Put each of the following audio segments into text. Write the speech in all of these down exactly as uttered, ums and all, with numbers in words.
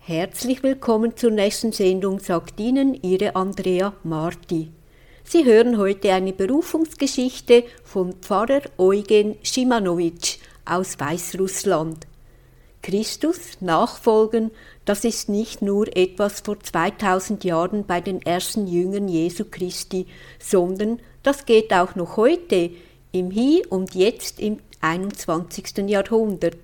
Herzlich willkommen zur nächsten Sendung, sagt Ihnen Ihre Andrea Marti. Sie hören heute eine Berufungsgeschichte von Pfarrer Eugen Szymanowicz aus Weißrussland. Christus nachfolgen, das ist nicht nur etwas vor zweitausend Jahren bei den ersten Jüngern Jesu Christi, sondern das geht auch noch heute, im Hier und Jetzt im einundzwanzigsten Jahrhundert.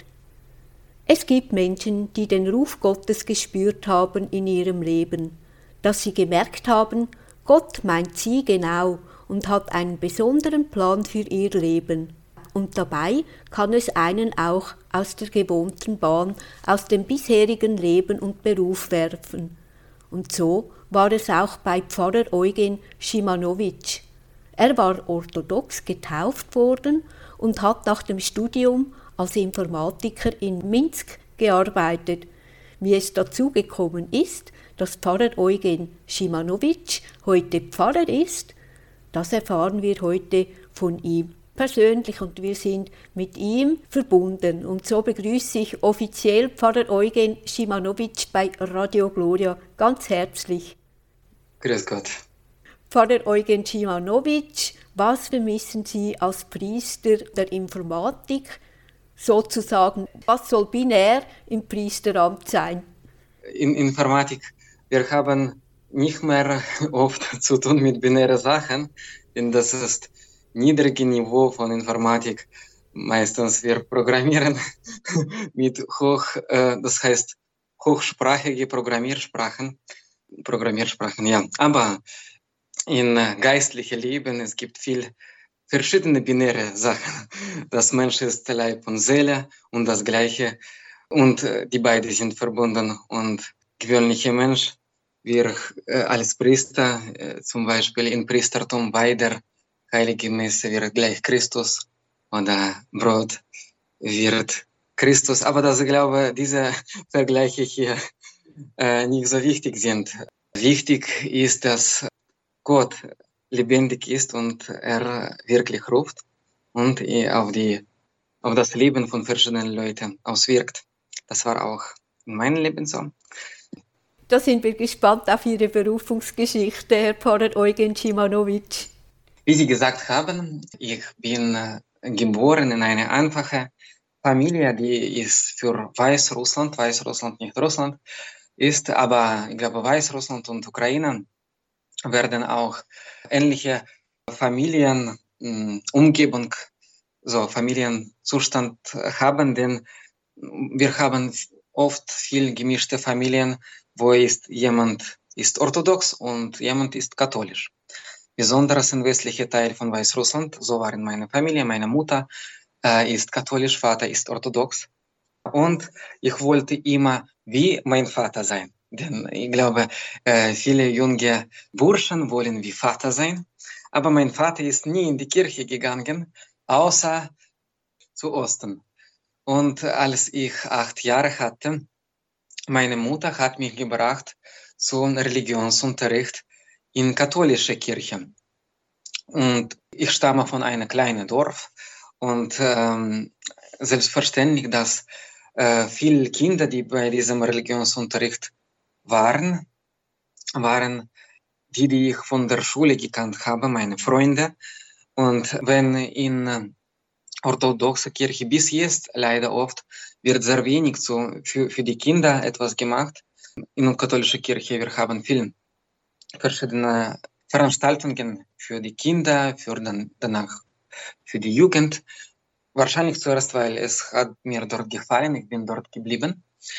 Es gibt Menschen, die den Ruf Gottes gespürt haben in ihrem Leben, dass sie gemerkt haben, Gott meint sie genau und hat einen besonderen Plan für ihr Leben. Und dabei kann es einen auch aus der gewohnten Bahn, aus dem bisherigen Leben und Beruf werfen. Und so war es auch bei Pfarrer Eugen Szymanowicz. Er war orthodox getauft worden und hat nach dem Studium als Informatiker in Minsk gearbeitet. Wie es dazu gekommen ist, dass Pfarrer Eugen Szymanowicz heute Pfarrer ist, das erfahren wir heute von ihm persönlich und wir sind mit ihm verbunden. Und so begrüße ich offiziell Pfarrer Eugen Szymanowicz bei Radio Gloria ganz herzlich. Grüß Gott. Pfarrer Eugen Szymanowicz, was vermissen Sie als Priester der Informatik? Sozusagen, was soll binär im Priesteramt sein? In Informatik, wir haben nicht mehr oft zu tun mit binären Sachen, denn das ist niedrige Niveau von Informatik. Meistens wir programmieren mit hoch, äh, das heißt hochsprachige Programmiersprachen. Programmiersprachen, ja. Aber in geistlichem Leben, es gibt viel verschiedene binäre Sachen. Das Mensch ist Leib und Seele und das Gleiche. Und äh, die beiden sind verbunden. Und gewöhnlicher Mensch, wir äh, als Priester, äh, zum Beispiel im Priestertum bei der Heiligen Messe wird gleich Christus oder Brot wird Christus. Aber das, ich glaube, diese Vergleiche hier äh, nicht so wichtig sind. Wichtig ist, dass Gott lebendig ist und er wirklich ruft und auf, die, auf das Leben von verschiedenen Leuten auswirkt. Das war auch in meinem Leben so. Da sind wir gespannt auf Ihre Berufungsgeschichte, Herr Pfarrer Eugen Szymanowicz. Wie Sie gesagt haben, ich bin geboren in eine einfache Familie, die ist für Weißrussland, Weißrussland, nicht Russland, ist, aber ich glaube Weißrussland und Ukraine werden auch ähnliche Familien, Umgebung, so Familienzustand haben, denn wir haben oft viel gemischte Familien, wo ist jemand ist orthodox und jemand ist katholisch. Besonders im westlichen Teil von Weißrussland, so war in meiner Familie, meine Mutter äh, ist katholisch, Vater ist orthodox und ich wollte immer wie mein Vater sein. Denn ich glaube, äh, viele junge Burschen wollen wie Vater sein. Aber mein Vater ist nie in die Kirche gegangen, außer zu Osten. Und als ich acht Jahre hatte, meine Mutter hat mich gebracht zum Religionsunterricht in katholische Kirche. Und ich stamme von einem kleinen Dorf. Und ähm, selbstverständlich, dass äh, viele Kinder, die bei diesem Religionsunterricht waren, waren die, die ich von der Schule gekannt habe, meine Freunde. Und wenn in orthodoxer Kirche bis jetzt leider oft wird sehr wenig zu, für, für die Kinder etwas gemacht. In der katholischen Kirche wir haben viele verschiedene Veranstaltungen für die Kinder, für dann, danach für die Jugend. Wahrscheinlich zuerst, weil es hat mir dort gefallen, ich bin dort geblieben.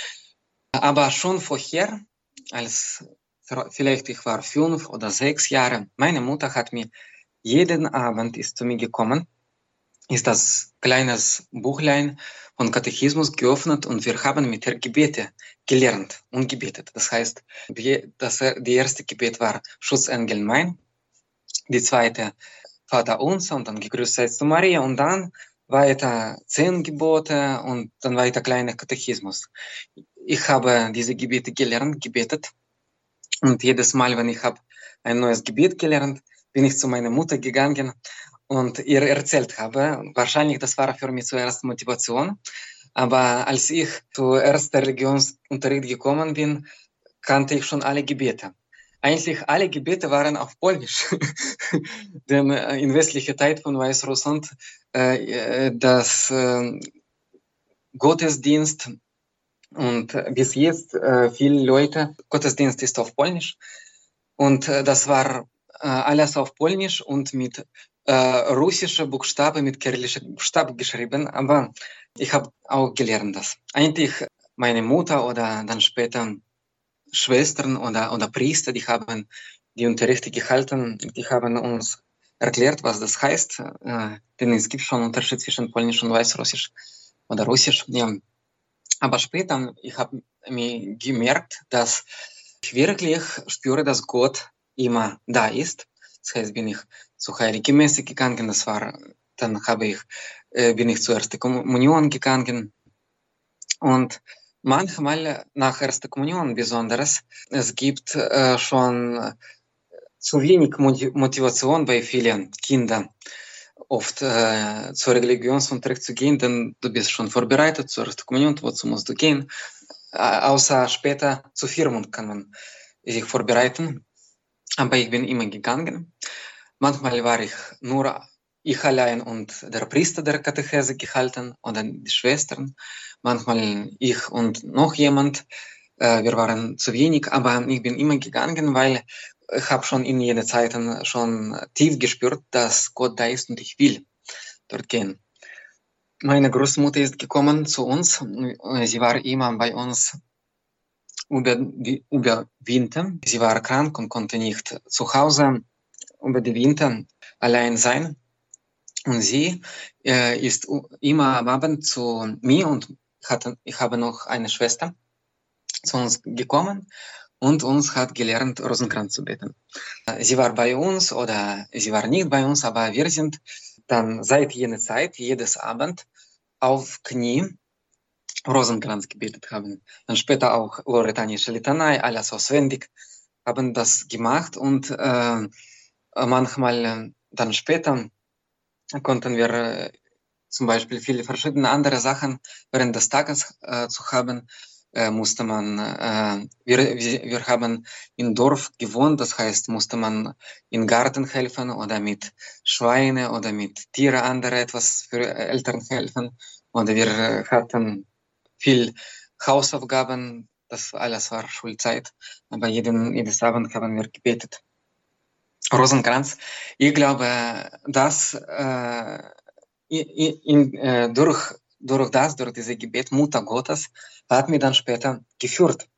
Aber schon vorher, als vielleicht ich war fünf oder sechs Jahre, meine Mutter hat mir jeden Abend ist zu mir gekommen, ist das kleines Buchlein von Katechismus geöffnet und wir haben mit ihr Gebete gelernt und gebetet. Das heißt, die, das, die erste Gebet war Schutzengel mein, die zweite Vater unser und dann gegrüßt seid du Maria und dann weiter zehn Gebote und dann weiter kleiner Katechismus. Ich habe diese Gebete gelernt, gebetet und jedes Mal, wenn ich habe ein neues Gebet gelernt, bin ich zu meiner Mutter gegangen und ihr erzählt habe. Wahrscheinlich das war für mich zuerst Motivation, Aber als ich zu erster Religionsunterricht gekommen bin, kannte ich schon alle Gebete. Eigentlich alle Gebete waren auf Polnisch, denn äh, in westlicher Teil von Weißrussland äh, das äh, Gottesdienst und äh, bis jetzt äh, viele Leute, Gottesdienst ist auf Polnisch und äh, das war äh, alles auf Polnisch und mit äh, russischen Buchstaben, mit kyrillischen Buchstaben geschrieben, aber ich habe auch gelernt das. Eigentlich meine Mutter oder dann später Schwestern oder, oder Priester, die haben die Unterrichte gehalten, die haben uns erklärt, was das heißt, äh, denn es gibt schon Unterschied zwischen Polnisch und Weißrussisch oder Russisch. Ja. Aber später, ich habe mir gemerkt, dass ich wirklich spüre, dass Gott immer da ist. Das heißt, bin ich zur Heiligen Messe gegangen, das war, dann habe ich, äh, bin ich zur Ersten Kommunion gegangen und manchmal nach Erster Kommunion besonders, es gibt äh, schon zu wenig Motivation bei vielen Kindern, oft äh, zur Religionsunterricht zu gehen, denn du bist schon vorbereitet zur Ersten Kommunion, wozu musst du gehen? Äh, außer später zur Firmung kann man sich vorbereiten. Aber ich bin immer gegangen. Manchmal war ich nur ich allein und der Priester der Katechese gehalten oder die Schwestern. Manchmal ich und noch jemand. Äh, wir waren zu wenig, aber ich bin immer gegangen, weil ich habe schon in jeder Zeit schon tief gespürt, dass Gott da ist und ich will dort gehen. Meine Großmutter ist gekommen zu uns. Sie war immer bei uns über, über Winter. Sie war krank und konnte nicht zu Hause über die Winter allein sein. Und sie äh, ist immer am Abend zu mir und hatte, ich habe noch eine Schwester zu uns gekommen und uns hat gelernt, Rosenkranz zu beten. Sie war bei uns oder sie war nicht bei uns, aber wir sind dann seit jener Zeit, jedes Abend auf Knie Rosenkranz gebetet haben. Dann später auch Loretanische Litanei, alles auswendig, haben das gemacht und äh, manchmal äh, dann später konnten wir äh, zum Beispiel viele verschiedene andere Sachen während des Tages äh, zu haben, äh, musste man, äh, wir, wir, wir haben im Dorf gewohnt, das heißt, musste man im Garten helfen oder mit Schweine oder mit Tiere andere etwas für Eltern helfen. Oder wir äh, hatten viel Hausaufgaben, das alles war Schulzeit, aber jeden, jedes Abend haben wir gebetet. Rosenkranz, ich glaube, dass äh, in, in, äh, durch, durch das, durch dieses Gebet Mutter Gottes, hat mich dann später geführt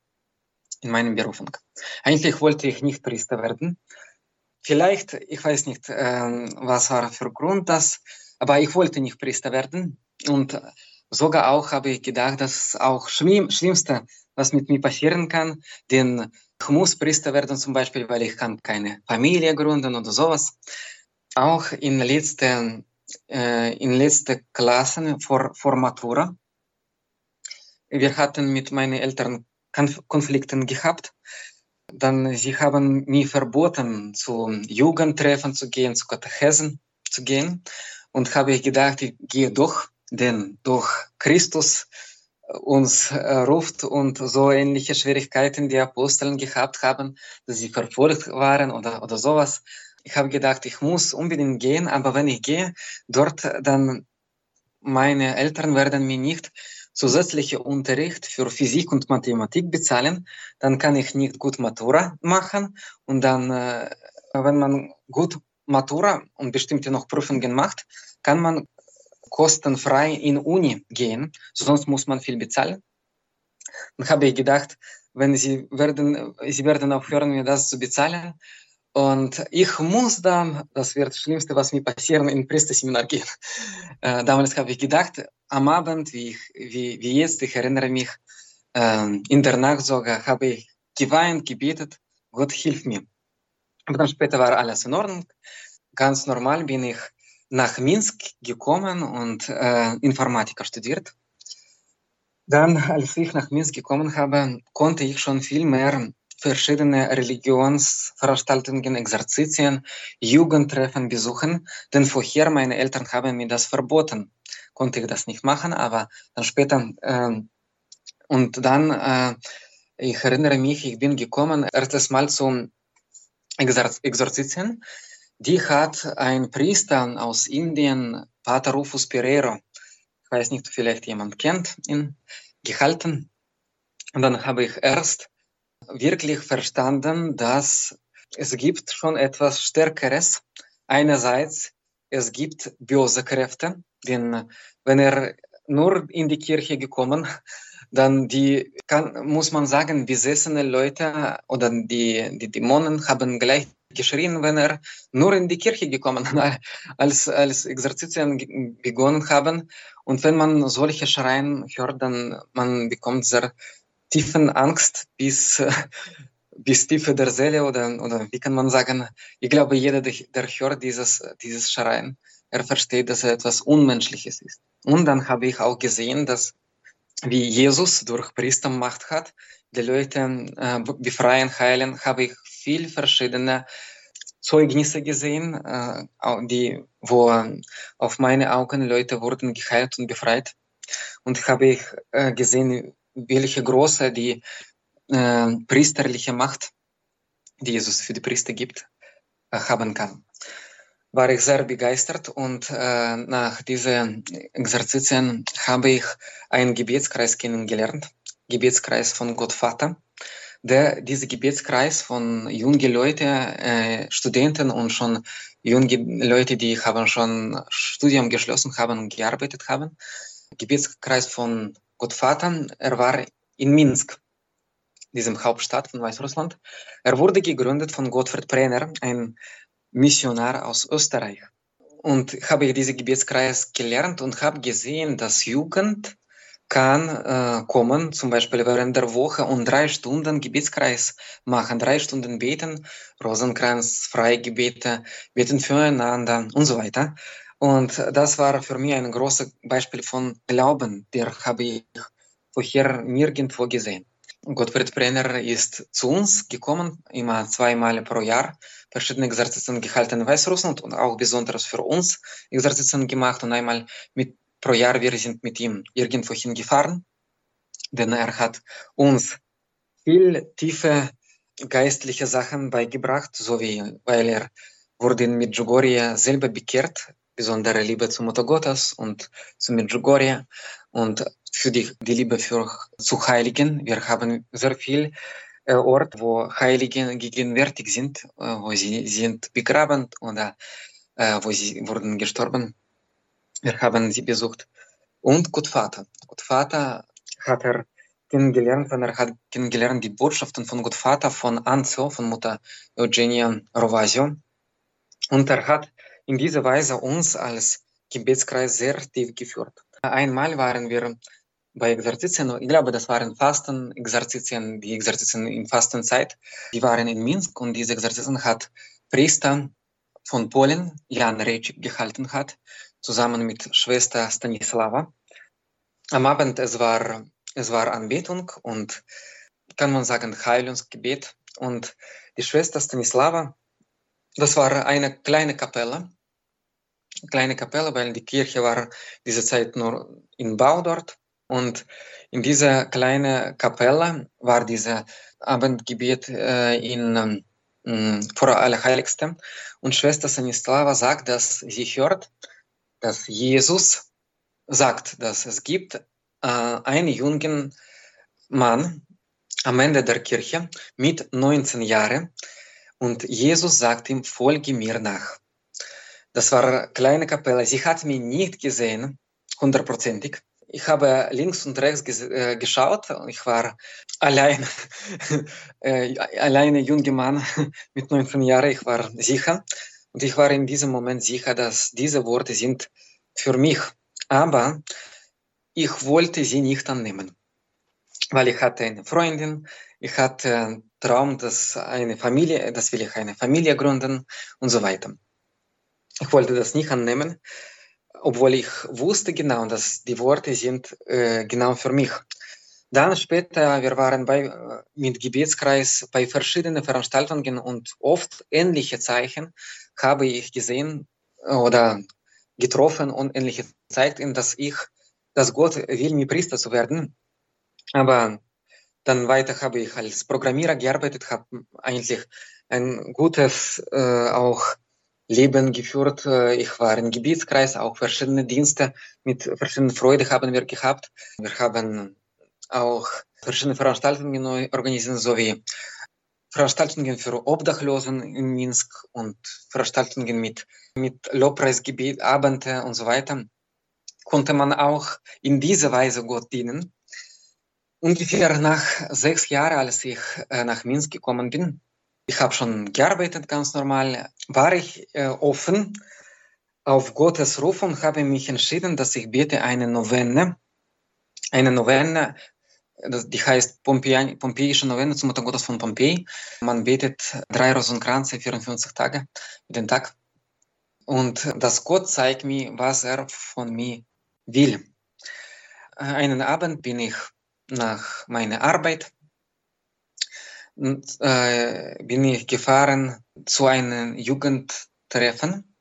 in meiner Berufung. Eigentlich wollte ich nicht Priester werden. Vielleicht, ich weiß nicht, äh, was war für Grund das, aber ich wollte nicht Priester werden. Und sogar auch habe ich gedacht, das ist auch schlimm, Schlimmste, was mit mir passieren kann, denn ich muss Priester werden zum Beispiel, weil ich kann keine Familie gründen oder sowas. Auch in letzten, äh, in letzten Klassen vor, vor Matura. Wir hatten mit meinen Eltern Konf- Konflikten gehabt. Dann, sie haben mir verboten, zu Jugendtreffen zu gehen, zu Katechesen zu gehen. Und habe ich gedacht, ich gehe doch, denn durch Christus uns äh, ruft und so ähnliche Schwierigkeiten die Aposteln gehabt haben, dass sie verfolgt waren oder, oder sowas. Ich habe gedacht, ich muss unbedingt gehen, aber wenn ich gehe, dort dann meine Eltern werden mir nicht zusätzlichen Unterricht für Physik und Mathematik bezahlen, dann kann ich nicht gut Matura machen und dann, äh, wenn man gut Matura und bestimmte noch Prüfungen macht, kann man kostenfrei in Uni gehen, sonst muss man viel bezahlen. Dann habe ich gedacht, wenn sie werden, sie werden aufhören, mir das zu bezahlen. Und ich muss dann, das wird das Schlimmste, was mir passieren, in Priesterseminar gehen. Äh, damals habe ich gedacht, am Abend, wie, ich, wie, wie jetzt, ich erinnere mich, äh, in der Nacht sogar, habe ich geweint, gebetet, Gott hilf mir. Aber dann später war alles in Ordnung. Ganz normal bin ich nach Minsk gekommen und äh, Informatiker studiert. Dann, als ich nach Minsk gekommen habe, konnte ich schon viel mehr verschiedene Religionsveranstaltungen, Exerzitien, Jugendtreffen besuchen, denn vorher meine Eltern haben mir das verboten, konnte ich das nicht machen, aber dann später, äh, und dann, äh, ich erinnere mich, ich bin gekommen, erstes Mal zum Exor Exorzitien. Die hat ein Priester aus Indien, Pater Rufus Pereiro, ich weiß nicht, vielleicht jemand kennt ihn, gehalten. Und dann habe ich erst wirklich verstanden, dass es gibt schon etwas Stärkeres. Einerseits, es gibt böse Kräfte, denn wenn er nur in die Kirche gekommen, dann die, kann, muss man sagen, besessene Leute oder die, die Dämonen haben gleich geschrien, wenn er nur in die Kirche gekommen, als, als Exerzitien begonnen haben. Und wenn man solche Schreien hört, dann man bekommt sehr tiefen Angst bis, bis tiefe der Seele oder, oder wie kann man sagen, ich glaube, jeder, der hört dieses, dieses Schreien, er versteht, dass er etwas Unmenschliches ist. Und dann habe ich auch gesehen, dass wie Jesus durch Priestermacht hat, die Leute äh, befreien, heilen, habe ich viel verschiedene Zeugnisse gesehen, äh, die, wo auf meine Augen Leute wurden geheilt und befreit. Und habe ich äh, gesehen, welche große die äh, priesterliche Macht, die Jesus für die Priester gibt, äh, haben kann. War ich sehr begeistert und äh, nach diesen Exerzitien habe ich einen Gebetskreis kennengelernt, Gebetskreis von Gott Vater. Der, dieser Gebetskreis von jungen Leuten, äh, Studenten und schon junge Leute, die haben schon Studium geschlossen haben und gearbeitet haben. Gebetskreis von Gott Vater, er war in Minsk, diesem Hauptstadt von Weißrussland. Er wurde gegründet von Gottfried Brenner, ein Missionar aus Österreich. Und habe ich diesen Gebetskreis gelernt und habe gesehen, dass Jugend kann äh, kommen, zum Beispiel während der Woche und drei Stunden Gebetskreis machen, drei Stunden beten, Rosenkranz, Freigebete, beten füreinander und so weiter. Und das war für mich ein großes Beispiel von Glauben, der habe ich vorher nirgendwo gesehen. Gottfried Brenner ist zu uns gekommen, immer zweimal pro Jahr, verschiedene Exerzitien gehalten in Weißrussland und auch besonders für uns Exerzitien gemacht und einmal mit pro Jahr, wir sind mit ihm irgendwo hingefahren, denn er hat uns viel tiefe geistliche Sachen beigebracht, so wie, weil er wurde in Medjugorje selber bekehrt, besondere Liebe zu Mutter Gottes und zu Medjugorje und für die, die Liebe für, zu Heiligen. Wir haben sehr viel äh, Ort, wo Heilige gegenwärtig sind, äh, wo sie sind begraben oder äh, wo sie wurden gestorben. Wir haben sie besucht. Und Gottvater. Gottvater hat er kennengelernt, wenn er hat kennengelernt die Botschaften von Gottvater von Anzo, von Mutter Eugenia Rovasio. Und er hat in dieser Weise uns als Gebetskreis sehr tief geführt. Einmal waren wir bei Exerzitien, ich glaube, das waren Fasten-Exerzitien, die Exerzitien in Fastenzeit. Die waren in Minsk und diese Exerzitien hat Priester von Polen, Jan Rejcik, gehalten hat, zusammen mit Schwester Stanislava. Am Abend, es war, es war Anbetung und, kann man sagen, Heilungsgebet. Und die Schwester Stanislava, das war eine kleine Kapelle, kleine Kapelle, weil die Kirche war diese Zeit nur in Bau dort. Und in dieser kleinen Kapelle war dieses Abendgebet äh, in äh, vor Allerheiligste. Und Schwester Stanislava sagt, dass sie hört, dass Jesus sagt, dass es gibt äh, einen jungen Mann am Ende der Kirche mit neunzehn Jahren und Jesus sagt ihm, folge mir nach. Das war eine kleine Kapelle. Sie hat mich nicht gesehen, hundertprozentig. Ich habe links und rechts ges- äh, geschaut. Ich war allein, äh, alleine junger Mann mit neunzehn Jahren. Ich war sicher. Und ich war in diesem Moment sicher, dass diese Worte sind für mich. Aber ich wollte sie nicht annehmen, weil ich hatte eine Freundin, ich hatte einen Traum, dass eine Familie, dass will ich eine Familie gründen und so weiter. Ich wollte das nicht annehmen, obwohl ich wusste genau, dass die Worte sind äh, genau für mich. Dann später, wir waren bei, äh, mit Gebetskreis bei verschiedenen Veranstaltungen und oft ähnliche Zeichen habe ich gesehen oder getroffen und Ähnliches. Zeigt ihm, dass ich, dass Gott will, mir Priester zu werden. Aber dann weiter habe ich als Programmierer gearbeitet, habe eigentlich ein gutes äh, auch Leben geführt. Ich war im Gebietskreis, auch verschiedene Dienste mit verschiedenen Freude haben wir gehabt. Wir haben auch verschiedene Veranstaltungen neu organisiert, sowie Veranstaltungen für Obdachlosen in Minsk und Veranstaltungen mit, mit Lobpreisgebiet, Abende und so weiter. Konnte man auch in dieser Weise Gott dienen. Ungefähr nach sechs Jahren, als ich äh, nach Minsk gekommen bin, ich habe schon gearbeitet, ganz normal, war ich äh, offen auf Gottes Ruf und habe mich entschieden, dass ich bete eine Novenne, eine Novenne, die heißt Pompeia, Pompeiische Novenne zum Mutter Gottes von Pompeji. Man betet drei Rosenkranze, vierundfünfzig Tage, den Tag. Und dass Gott zeigt mir, was er von mir will. Einen Abend bin ich nach meiner Arbeit und, äh, bin ich gefahren zu einem Jugendtreffen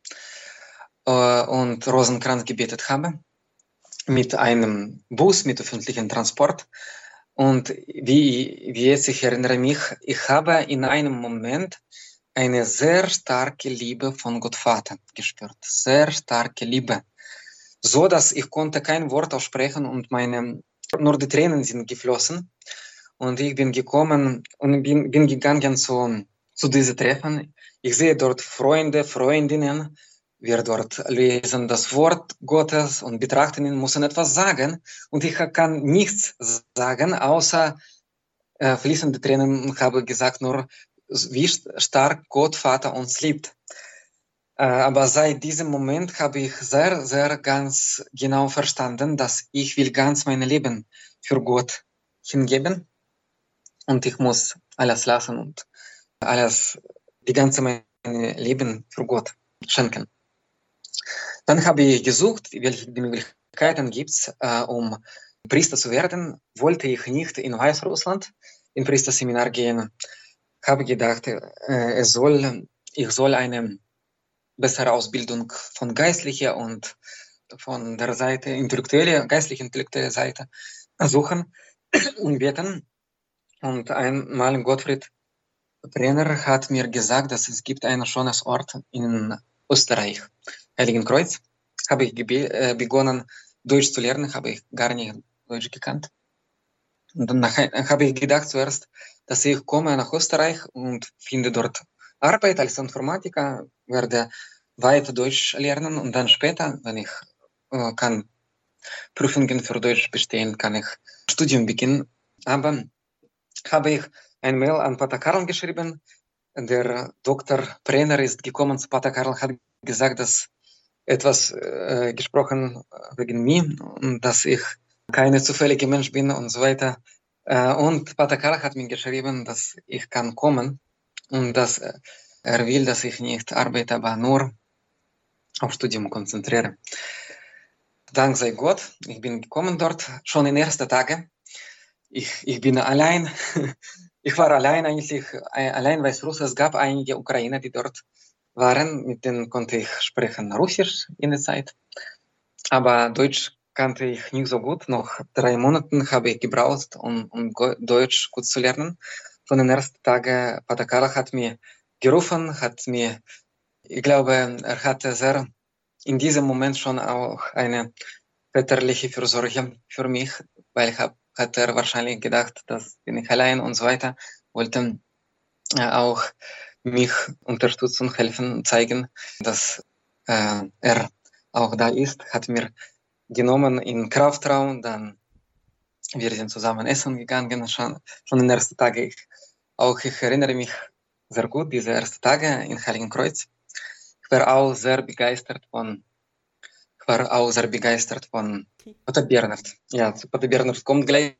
äh, und Rosenkranz gebetet habe mit einem Bus, mit öffentlichem Transport. Und wie, wie jetzt ich erinnere mich, ich habe in einem Moment eine sehr starke Liebe von Gott Vater gespürt. Sehr starke Liebe. So, dass ich konnte kein Wort aussprechen und meine, nur die Tränen sind geflossen. Und ich bin gekommen und bin, bin gegangen zu, zu diesem Treffen. Ich sehe dort Freunde, Freundinnen. Wir dort lesen das Wort Gottes und betrachten ihn, müssen etwas sagen. Und ich kann nichts sagen, außer äh, fließende Tränen und habe gesagt nur, wie stark Gott Vater uns liebt. Äh, aber seit diesem Moment habe ich sehr, sehr ganz genau verstanden, dass ich will ganz mein Leben für Gott hingeben. Und ich muss alles lassen und alles, die ganze mein Leben für Gott schenken. Dann habe ich gesucht, welche Möglichkeiten gibt es, äh, um Priester zu werden. Wollte ich nicht in Weißrussland in Priesterseminar gehen. Habe gedacht, äh, es soll, ich soll eine bessere Ausbildung von geistlicher und von der Seite intellektuelle, geistliche intellektuelle Seite suchen und beten. Und einmal Gottfried Brenner hat mir gesagt, dass es gibt einen schönen Ort in Österreich, Heiligenkreuz. Habe ich äh, begonnen, Deutsch zu lernen, habe ich gar nicht Deutsch gekannt. Und dann habe ich gedacht zuerst, dass ich komme nach Österreich und finde dort Arbeit als Informatiker, werde weiter Deutsch lernen und dann später, wenn ich äh, kann Prüfungen für Deutsch bestehen, kann ich Studium beginnen. Aber habe ich ein Mail an Pater Karl geschrieben. Der Doktor Brenner ist gekommen zu Pater Karl, hat gesagt, dass etwas äh, gesprochen wegen mir und dass ich keine zufällige Mensch bin und so weiter. Äh, und Pater Karl hat mir geschrieben, dass ich kann kommen und dass er will, dass ich nicht arbeite, aber nur auf Studium konzentriere. Dank sei Gott, ich bin gekommen dort schon in ersten Tagen. Ich, ich bin allein. Ich war allein eigentlich, allein Weißruss. Es gab einige Ukrainer, die dort waren. Mit denen konnte ich sprechen Russisch in der Zeit. Aber Deutsch kannte ich nicht so gut. Noch drei Monate habe ich gebraucht, um, um Deutsch gut zu lernen. Von den ersten Tagen, Pater Karl hat mir gerufen, hat mir, ich glaube, er hatte sehr in diesem Moment schon auch eine väterliche Fürsorge für mich, weil ich habe hat er wahrscheinlich gedacht, dass bin ich allein und so weiter, wollte äh, auch mich unterstützen, helfen, zeigen, dass äh, er auch da ist, hat mir genommen in Kraftraum, dann wir sind zusammen essen gegangen, schon, schon in den ersten Tagen. Ich, auch ich erinnere mich sehr gut, diese ersten Tage in Heiligenkreuz. Ich war auch sehr begeistert von war auch sehr begeistert von Pater Bernhard. Ja, zu Pater Bernhard kommt gleich.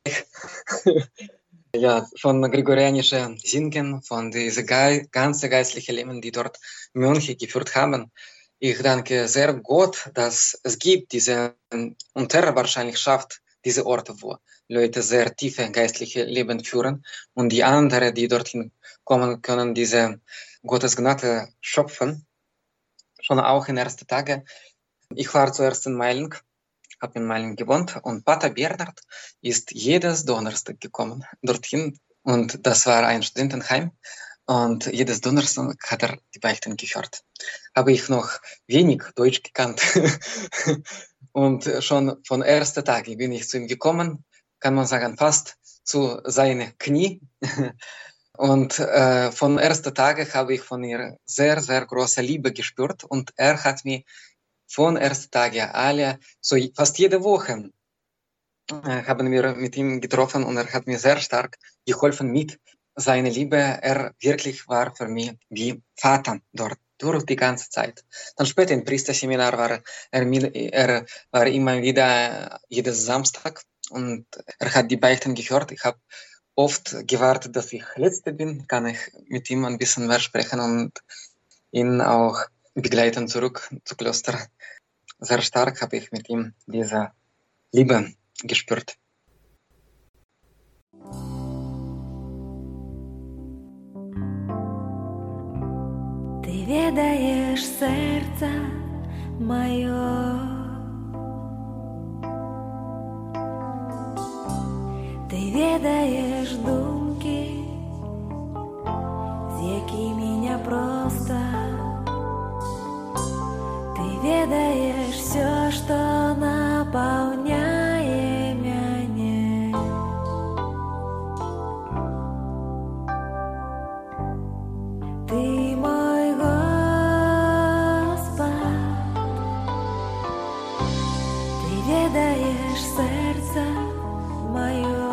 Ja, von gregorianischen Singen, von diesem Ge ganzen geistlichen Leben, die dort Mönche geführt haben. Ich danke sehr Gott, dass es gibt diese, und er wahrscheinlich schafft diese Orte, wo Leute sehr tiefe geistliche Leben führen und die anderen, die dorthin kommen, können diese Gottes Gnade schöpfen. Schon auch in ersten Tagen Ich war zuerst in Meilen, habe in Meilen gewohnt und Pater Bernhard ist jedes Donnerstag gekommen dorthin und das war ein Studentenheim und jedes Donnerstag hat er die Beichten gehört. Habe ich noch wenig Deutsch gekannt und schon von ersten Tagen bin ich zu ihm gekommen, kann man sagen fast zu seinen Knie. Und äh, von ersten Tagen habe ich von ihr sehr, sehr große Liebe gespürt und er hat mir von ersten Tagen alle, so fast jede Woche äh, haben wir mit ihm getroffen und er hat mir sehr stark geholfen mit seiner Liebe. Er wirklich war für mich wie Vater dort durch die ganze Zeit. Dann später im Priesterseminar war er, er war immer wieder jedes Samstag und er hat die Beichten gehört. Ich habe oft gewartet, dass ich Letzte bin, kann ich mit ihm ein bisschen mehr sprechen und ihn auch begleiten zurück zu Kloster. Sehr stark habe ich mit ihm diese Liebe gespürt. Ти відаєш серце моє, ти відаєш думки, з якими не просто. Ты ведаешь все, что наполняет меня. Ты мой Господь, ты ведаешь сердце мое,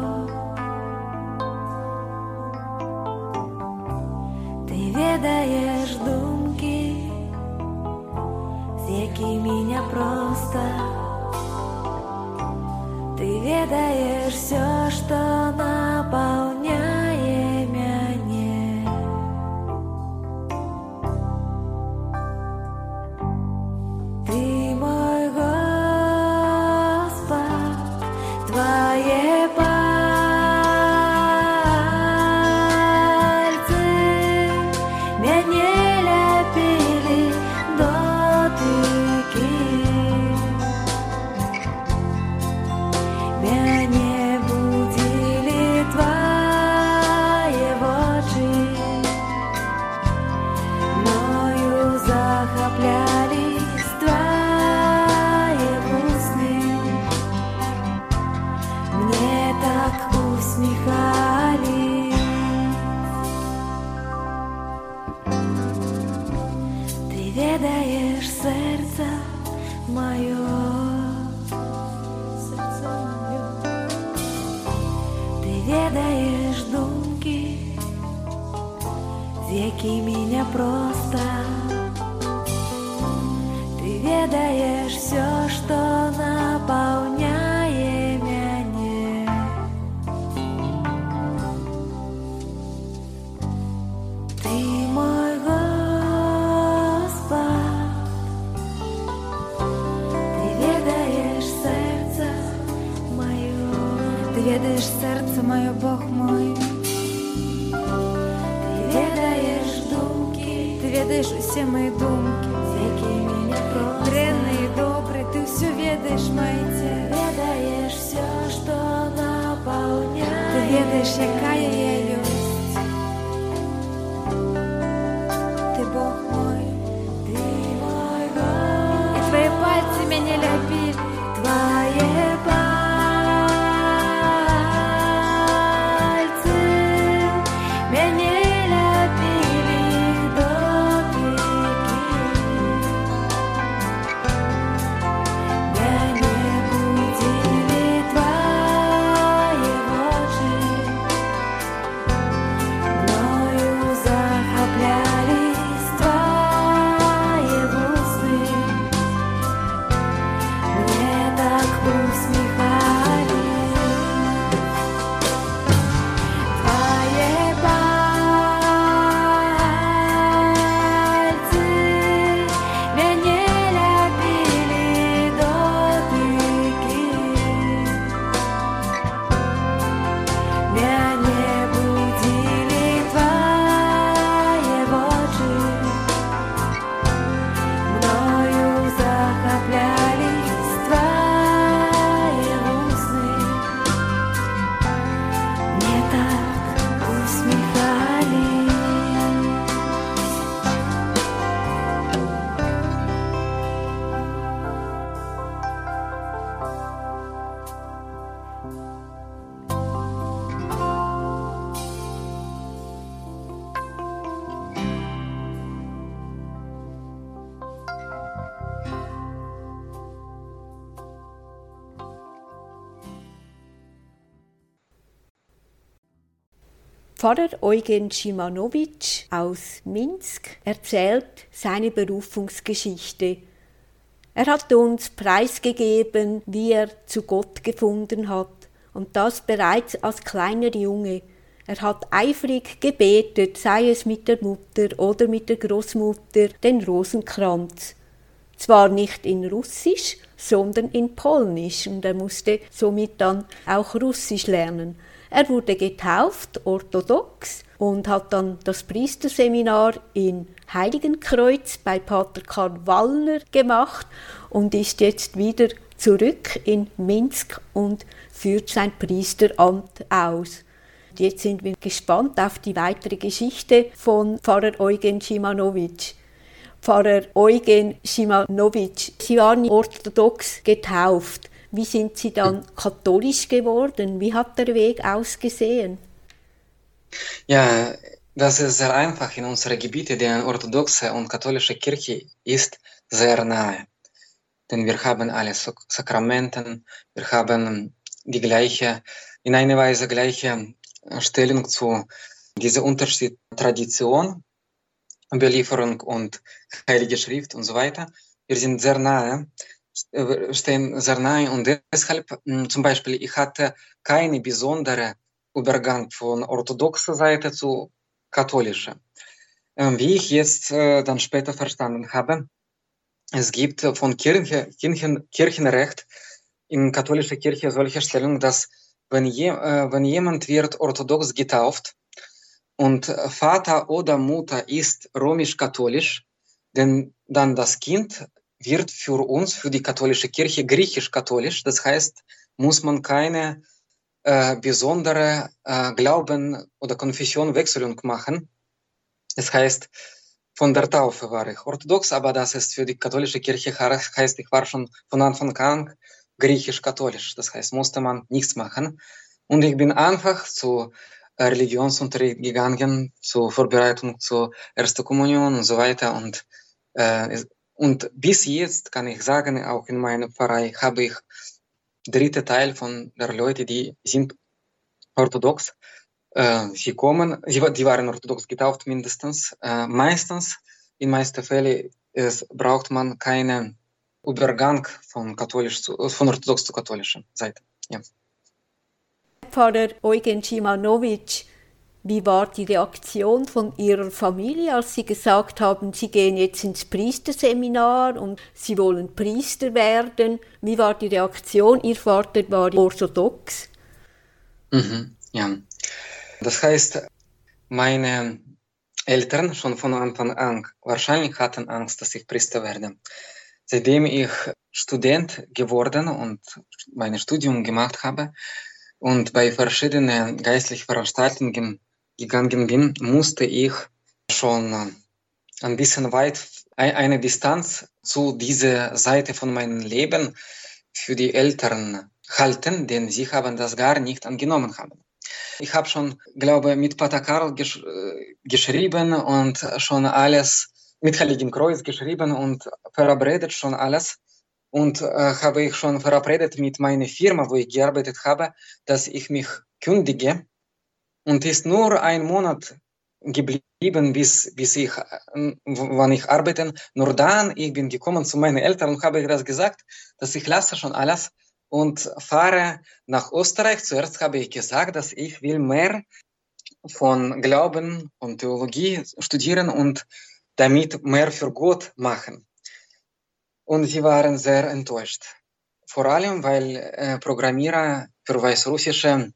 ты ведаешь думки, якими не просто. Ты ведаешь все, что наполняет меня. Ты мой Господь, твои пальцы меня лепили дотыки. Меня будили твои очи, мною захоплялись твои усны, мне так усмехались. Ты ведаешь сердце мое, ты ведаешь думки, з якими не просто. Ты ведаешь все, что наполняет меня. Ты мой Господь, ты ведаешь сердце мое, ты ведаешь сердце мое, Бог мой. Ты ведаешь думки, ты ведаешь все мои думки, з якими не просто. Древний і добрий, ти все ведаешь, мои тело. Ведаешь все, что наполняет. Ты ведаешь, какая я есть. Ты Бог мой, ты мой Бог. И твои пальцы меня любили, твои пальцы меня лепили дотыки. Меня будили твои очи, Pfarrer Eugen Szymanowicz aus Minsk erzählt seine Berufungsgeschichte. Er hat uns preisgegeben, wie er zu Gott gefunden hat, und das bereits als kleiner Junge. Er hat eifrig gebetet, sei es mit der Mutter oder mit der Großmutter, den Rosenkranz. Zwar nicht in Russisch, sondern in Polnisch, und er musste somit dann auch Russisch lernen. Er wurde getauft, orthodox, und hat dann das Priesterseminar in Heiligenkreuz bei Pater Karl Wallner gemacht und ist jetzt wieder zurück in Minsk und führt sein Priesteramt aus. Jetzt sind wir gespannt auf die weitere Geschichte von Pfarrer Eugen Szymanowicz. Pfarrer Eugen Szymanowicz, Sie waren orthodox getauft. Wie sind Sie dann katholisch geworden? Wie hat der Weg ausgesehen? Ja, das ist sehr einfach in unseren Gebieten, denn orthodoxe und katholische Kirche ist sehr nahe. Denn wir haben alle Sakramenten, wir haben die gleiche, in einer Weise gleiche Stellung zu dieser Unterschied Tradition, Überlieferung und Heilige Schrift und so weiter. Wir sind sehr nahe, stehen sehr nahe, und deshalb zum Beispiel, ich hatte keine besondere Übergang von orthodoxer Seite zu katholischer. Wie ich jetzt dann später verstanden habe, es gibt von Kirche, Kirchen, Kirchenrecht in katholischer Kirche solche Stellung, dass wenn, je, wenn jemand wird orthodox getauft und Vater oder Mutter ist römisch-katholisch, denn dann das Kind wird für uns, für die katholische Kirche, griechisch-katholisch. Das heißt, muss man keine äh, besondere äh, Glauben- oder Konfessionwechselung machen. Das heißt, von der Taufe war ich orthodox, aber das ist für die katholische Kirche heißt, ich war schon von Anfang an griechisch-katholisch. Das heißt, musste man nichts machen. Und ich bin einfach zu Religionsunterricht gegangen, zur Vorbereitung zur Ersten Kommunion und so weiter. Und, äh, und bis jetzt kann ich sagen, auch in meiner Pfarrei habe ich dritte Teil von der Leute, die sind orthodox. Äh, sie kommen, sie, die waren orthodox getauft mindestens. Äh, meistens, in meisten Fällen, es braucht man keinen Übergang von, katholisch zu, von orthodox zu katholischer Seite. Ja. Pfarrer Eugen Szymanowicz, wie war die Reaktion von Ihrer Familie, als Sie gesagt haben, Sie gehen jetzt ins Priesterseminar und Sie wollen Priester werden? Wie war die Reaktion? Ihr Vater war orthodox. Mhm, ja. Das heißt, meine Eltern schon von Anfang an wahrscheinlich hatten Angst, dass ich Priester werde. Seitdem ich Student geworden und mein Studium gemacht habe und bei verschiedenen geistlichen Veranstaltungen gegangen bin, musste ich schon ein bisschen weit eine Distanz zu dieser Seite von meinem Leben für die Eltern halten, denn sie haben das gar nicht angenommen haben. Ich habe schon, glaube ich, mit Pater Karl gesch geschrieben und schon alles mit Heiligen Kreuz geschrieben und verabredet schon alles. Und äh, habe ich schon verabredet mit meiner Firma, wo ich gearbeitet habe, dass ich mich kündige. Und ist nur ein Monat geblieben, bis, bis ich, äh, wann ich arbeite. Nur dann, ich bin gekommen zu meinen Eltern und habe ich das gesagt, dass ich lasse schon alles und fahre nach Österreich. Zuerst habe ich gesagt, dass ich will mehr von Glauben und Theologie studieren und damit mehr für Gott machen. Und sie waren sehr enttäuscht. Vor allem, weil äh, Programmierer für weißrussische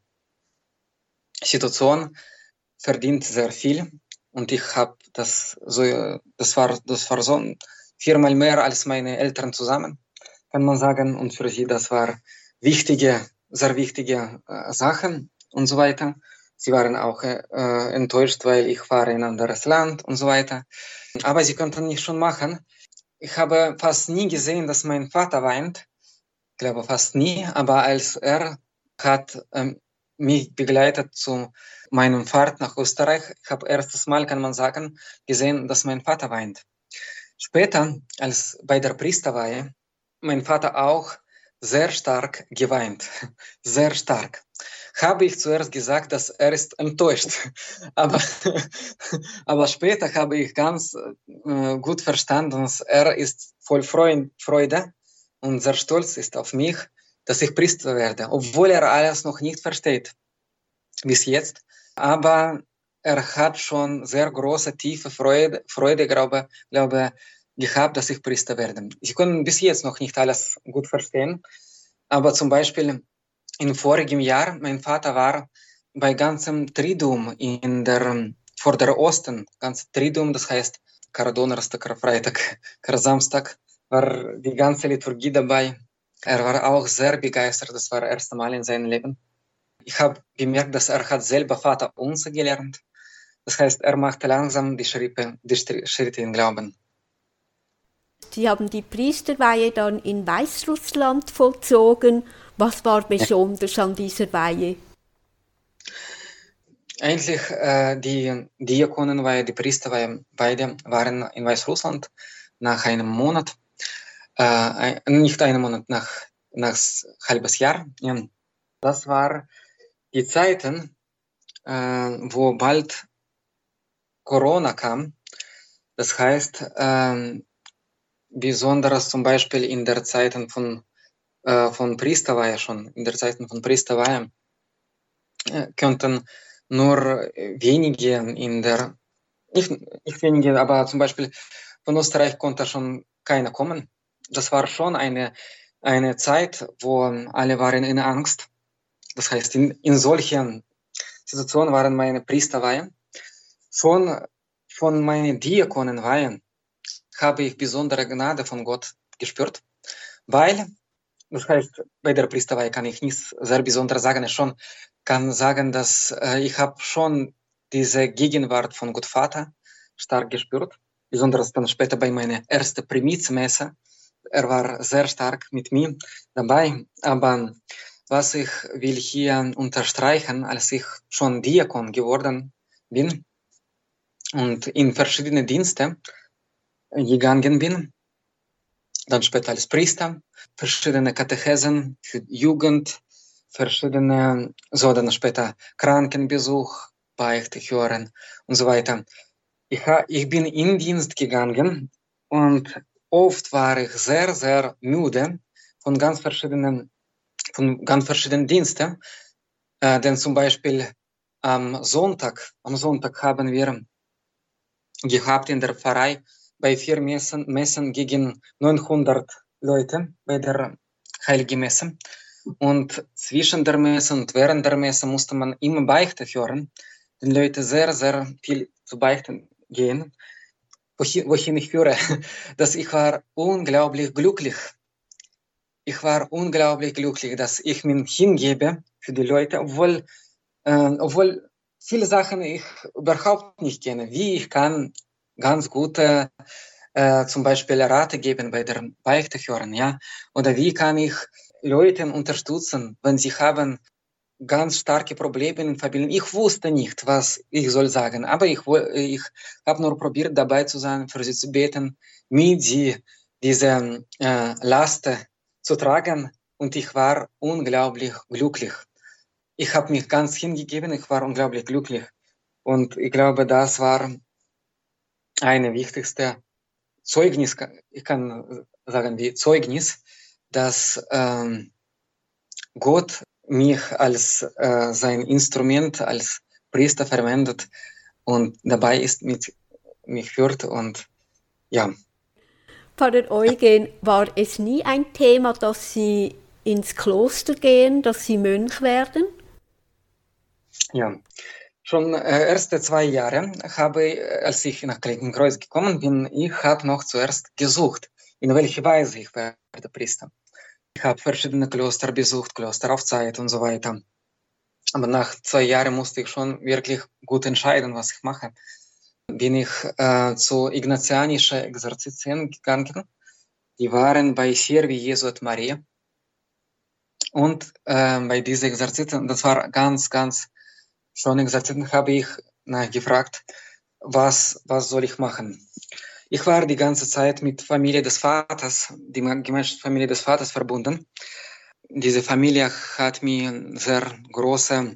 Situation verdient sehr viel. Und ich habe das so, das war, das war so viermal mehr als meine Eltern zusammen, kann man sagen. Und für sie, das war wichtige, sehr wichtige äh, Sachen und so weiter. Sie waren auch äh, enttäuscht, weil ich fahre in ein anderes Land und so weiter. Aber sie konnten nicht schon machen. Ich habe fast nie gesehen, dass mein Vater weint. Ich glaube fast nie. Aber als er hat ähm, mich begleitet zu meinem Fahrt nach Österreich, ich habe erstes Mal, kann man sagen, gesehen, dass mein Vater weint. Später, als bei der Priesterweihe, mein Vater auch sehr stark geweint. Sehr stark. Habe ich zuerst gesagt, dass er ist enttäuscht. Aber, aber später habe ich ganz äh, gut verstanden, dass er ist voll Freude und sehr stolz ist auf mich, dass ich Priester werde, obwohl er alles noch nicht versteht bis jetzt. Aber er hat schon sehr große, tiefe Freude, Freude glaube, glaube gehabt, dass ich Priester werde. Sie können bis jetzt noch nicht alles gut verstehen, aber zum Beispiel im vorigen Jahr, mein Vater war bei ganzem Triduum in der, vor der Osten, ganz Triduum, das heißt Kar-Donnerstag, Kar-Freitag, Kar-Samstag, war die ganze Liturgie dabei. Er war auch sehr begeistert, das war das erste Mal in seinem Leben. Ich habe gemerkt, dass er hat selber Vater unser gelernt. Das heißt, er machte langsam die Schritte, die Schritte im Glauben. Sie haben die Priesterweihe dann in Weißrussland vollzogen. Was war besonders an dieser Weihe? Eigentlich äh, die Diakonenweihe, die Priesterweihe, beide waren in Weißrussland nach einem Monat, äh, nicht einem Monat, nach, nach halbes Jahr. Ja. Das war die Zeiten, äh, wo bald Corona kam. Das heißt, äh, besonders zum Beispiel in der Zeiten von, äh, von Priesterweihe schon, in der Zeiten von Priesterweihe äh, könnten nur wenige in der, nicht, nicht wenige, aber zum Beispiel von Österreich konnte schon keiner kommen. Das war schon eine, eine Zeit, wo alle waren in Angst. Das heißt, in, in solchen Situationen waren meine Priesterweihen. Schon von meinen Diakonenweihen habe ich besondere Gnade von Gott gespürt, weil, das heißt, bei der Priesterweihe kann ich nichts sehr Besonderes sagen, ich schon kann sagen, dass äh, ich habe schon diese Gegenwart von Gott Vater stark gespürt, besonders dann später bei meiner ersten Primizmesse. Er war sehr stark mit mir dabei, aber was ich will hier unterstreichen, als ich schon Diakon geworden bin und in verschiedene Dienste gegangen bin, dann später als Priester, verschiedene Katechesen für Jugend, verschiedene, so dann später Krankenbesuch, Beichte hören und so weiter. Ich, ich bin in Dienst gegangen und oft war ich sehr, sehr müde von ganz verschiedenen, von ganz verschiedenen Diensten, äh, denn zum Beispiel am Sonntag, am Sonntag haben wir gehabt in der Pfarrei bei vier Messen, Messen gegen neunhundert Leute bei der Heiligen Messe. Und zwischen der Messe und während der Messe musste man immer Beichte hören, den Leute sehr, sehr viel zu Beichten gehen. Wohin, wohin ich höre, dass ich war unglaublich glücklich. Ich war unglaublich glücklich, dass ich mich hingebe für die Leute, obwohl, äh, obwohl viele Sachen ich überhaupt nicht kenne. Wie ich kann ganz gute äh, zum Beispiel Rate geben bei der Beichte hören, ja? Oder wie kann ich Leute unterstützen, wenn sie haben ganz starke Probleme in Familien. Ich wusste nicht, was ich soll sagen, aber ich, ich habe nur probiert, dabei zu sein, für sie zu beten, mit sie diese äh, Last zu tragen, und ich war unglaublich glücklich. Ich habe mich ganz hingegeben, ich war unglaublich glücklich, und ich glaube, das war eine wichtigste Zeugnis, ich kann sagen, wie Zeugnis, dass ähm, Gott mich als äh, sein Instrument, als Priester verwendet und dabei ist, mit mich führt. Und ja. Pfarrer Eugen, war es nie ein Thema, dass Sie ins Kloster gehen, dass Sie Mönch werden? Ja, schon äh, erste zwei Jahre habe, als ich nach Kaltenkreuz gekommen bin, ich habe noch zuerst gesucht, in welcher Weise ich werde Priester. Ich habe verschiedene Klöster besucht, Klöster auf Zeit und so weiter. Aber nach zwei Jahren musste ich schon wirklich gut entscheiden, was ich mache. Bin ich äh, zu ignatianischen Exerzitien gegangen. Die waren bei Servi Jesu et Maria. Und äh, bei diesen Exerzitien, das war ganz, ganz schöne Exerzitien, habe ich nachgefragt, was, was soll ich machen? Ich war die ganze Zeit mit Familie des Vaters, die Gemeinschaftsfamilie des Vaters verbunden. diese Familie hat mir sehr große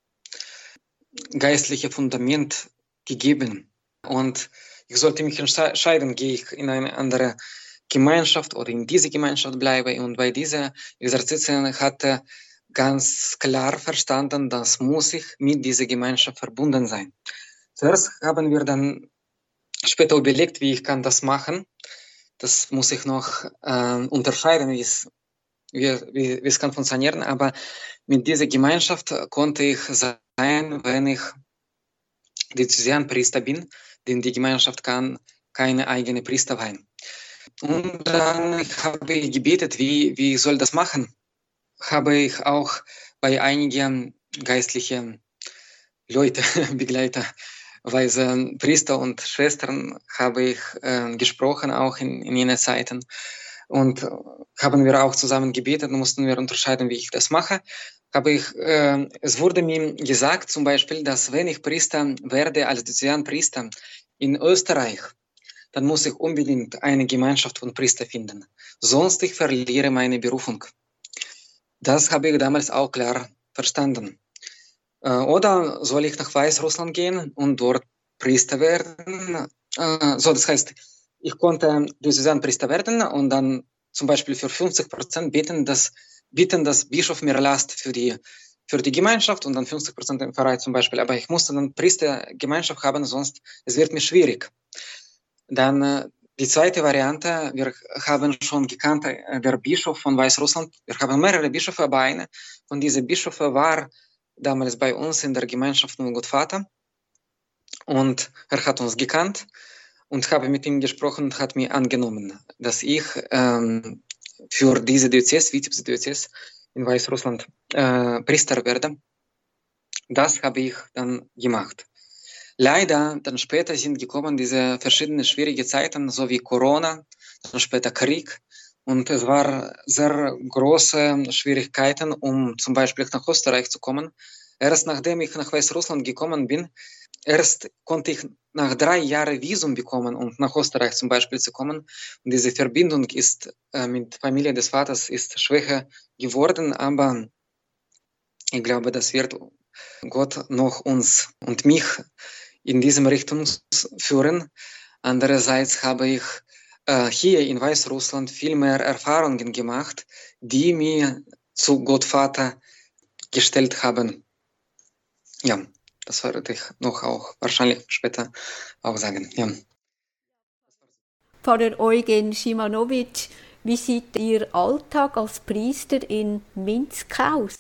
geistliche Fundament gegeben. Und ich sollte mich entscheiden, gehe ich in eine andere Gemeinschaft oder in diese Gemeinschaft bleibe. Und bei dieser Exerzitien hatte ganz klar verstanden, dass muss ich mit dieser Gemeinschaft verbunden sein. Zuerst haben wir dann später überlegt, wie ich kann das machen. Das muss ich noch äh, unterscheiden, wie es, wie, wie, wie es kann funktionieren. Aber mit dieser Gemeinschaft konnte ich sein, wenn ich Diözesanpriester bin, denn die Gemeinschaft kann keine eigene Priester sein. Und dann habe ich gebetet, wie, wie soll das machen? Habe ich auch bei einigen geistlichen Leute, Begleiter, Weise Priester und Schwestern habe ich äh, gesprochen, auch in, in jenen Zeiten. Und haben wir auch zusammen gebetet und mussten wir unterscheiden, wie ich das mache. Habe ich, äh, es wurde mir gesagt, zum Beispiel, dass wenn ich Priester werde, als Diözesanpriester in Österreich, dann muss ich unbedingt eine Gemeinschaft von Priestern finden. Sonst ich verliere meine Berufung. Das habe ich damals auch klar verstanden. Äh, oder soll ich nach Weißrussland gehen und dort Priester werden? Äh, so, das heißt, ich konnte Diözesanpriester werden und dann zum Beispiel für fünfzig Prozent beten, dass, bitten, dass Bischof mir lasst für die, für die Gemeinschaft und dann fünfzig Prozent im Pfarrei zum Beispiel. Aber ich musste dann Priestergemeinschaft haben, sonst es wird mir schwierig. Dann äh, die zweite Variante, wir haben schon gekannt, äh, der Bischof von Weißrussland. Wir haben mehrere Bischöfe, aber einer von diesen Bischöfen war damals bei uns in der Gemeinschaft von Gottvater. Und er hat uns gekannt und habe mit ihm gesprochen und hat mir angenommen, dass ich ähm, für diese Diözese, Vizepsdiözese in Weißrussland, äh, Priester werde. Das habe ich dann gemacht. Leider, dann später sind gekommen diese verschiedenen schwierige Zeiten, so wie Corona, dann später Krieg. Und es war sehr große Schwierigkeiten, um zum Beispiel nach Österreich zu kommen. Erst nachdem ich nach Weißrussland gekommen bin, erst konnte ich nach drei Jahren Visum bekommen, um nach Österreich zum Beispiel zu kommen. Und diese Verbindung ist äh, mit Familie des Vaters ist schwächer geworden, aber ich glaube, das wird Gott noch uns und mich in diesem Richtung führen. Andererseits habe ich äh, hier in Weißrussland viel mehr Erfahrungen gemacht, die mir zu Gottvater gestellt haben. Ja, das werde ich noch auch wahrscheinlich später auch sagen. Ja. Pfarrer Eugen Szymanowicz, wie sieht Ihr Alltag als Priester in Minsk aus?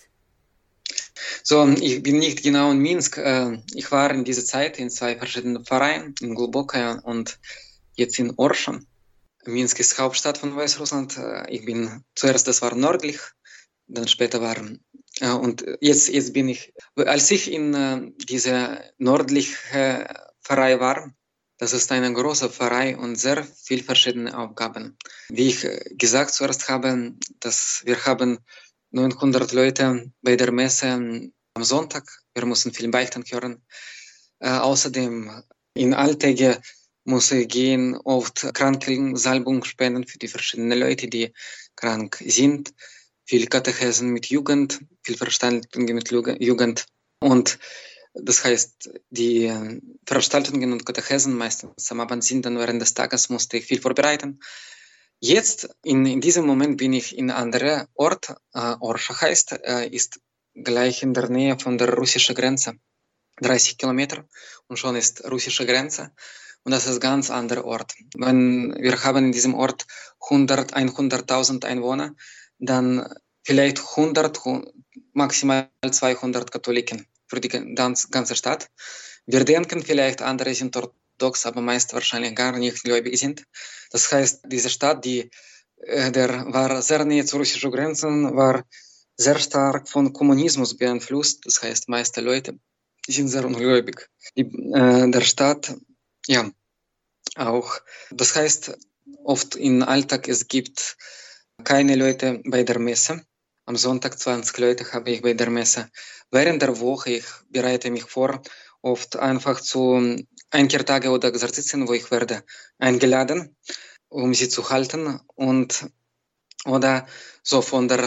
So, ich bin nicht genau in Minsk. Ich war in dieser Zeit in zwei verschiedenen Vereinen, in Glubokaya und jetzt in Orscha. Minsk ist Hauptstadt von Weißrussland. Ich bin zuerst, das war nördlich, dann später war, und jetzt, jetzt bin ich, als ich in dieser nördlichen Pfarrei war, das ist eine große Pfarrei und sehr viele verschiedene Aufgaben. Wie ich gesagt zuerst habe, dass wir haben neunhundert Leute bei der Messe am Sonntag. Wir müssen viel Beichten hören. Äh, außerdem in Alltäge muss ich gehen, oft Krankensalbung spenden für die verschiedenen Leute, die krank sind. Viel Katechesen mit Jugend, viel Veranstaltungen mit Jugend. Und das heißt, die Veranstaltungen und Katechesen meistens am Abend sind, dann während des Tages musste ich viel vorbereiten. Jetzt, in, in diesem Moment, bin ich in einem anderen Ort, äh, Orscha heißt, äh, ist gleich in der Nähe von der russischen Grenze, dreißig Kilometer, und schon ist russische Grenze. Und das ist ein ganz anderer Ort. Wenn wir haben in diesem Ort hundert, hunderttausend Einwohner, dann vielleicht hundert, maximal zweihundert Katholiken für die ganze Stadt. Wir denken vielleicht, andere sind orthodox, aber meist wahrscheinlich gar nicht gläubig sind. Das heißt, diese Stadt, die äh, der war sehr nahe zu russischen Grenzen, war sehr stark von Kommunismus beeinflusst. Das heißt, meiste Leute sind sehr ungläubig. Die, äh, der Stadt, ja, auch. Das heißt, oft im Alltag, es gibt keine Leute bei der Messe. Am Sonntag zwanzig Leute habe ich bei der Messe. Während der Woche, ich bereite mich vor, oft einfach zu Einkehrtage oder Exerzitien, wo ich werde eingeladen, um sie zu halten. Und oder so von der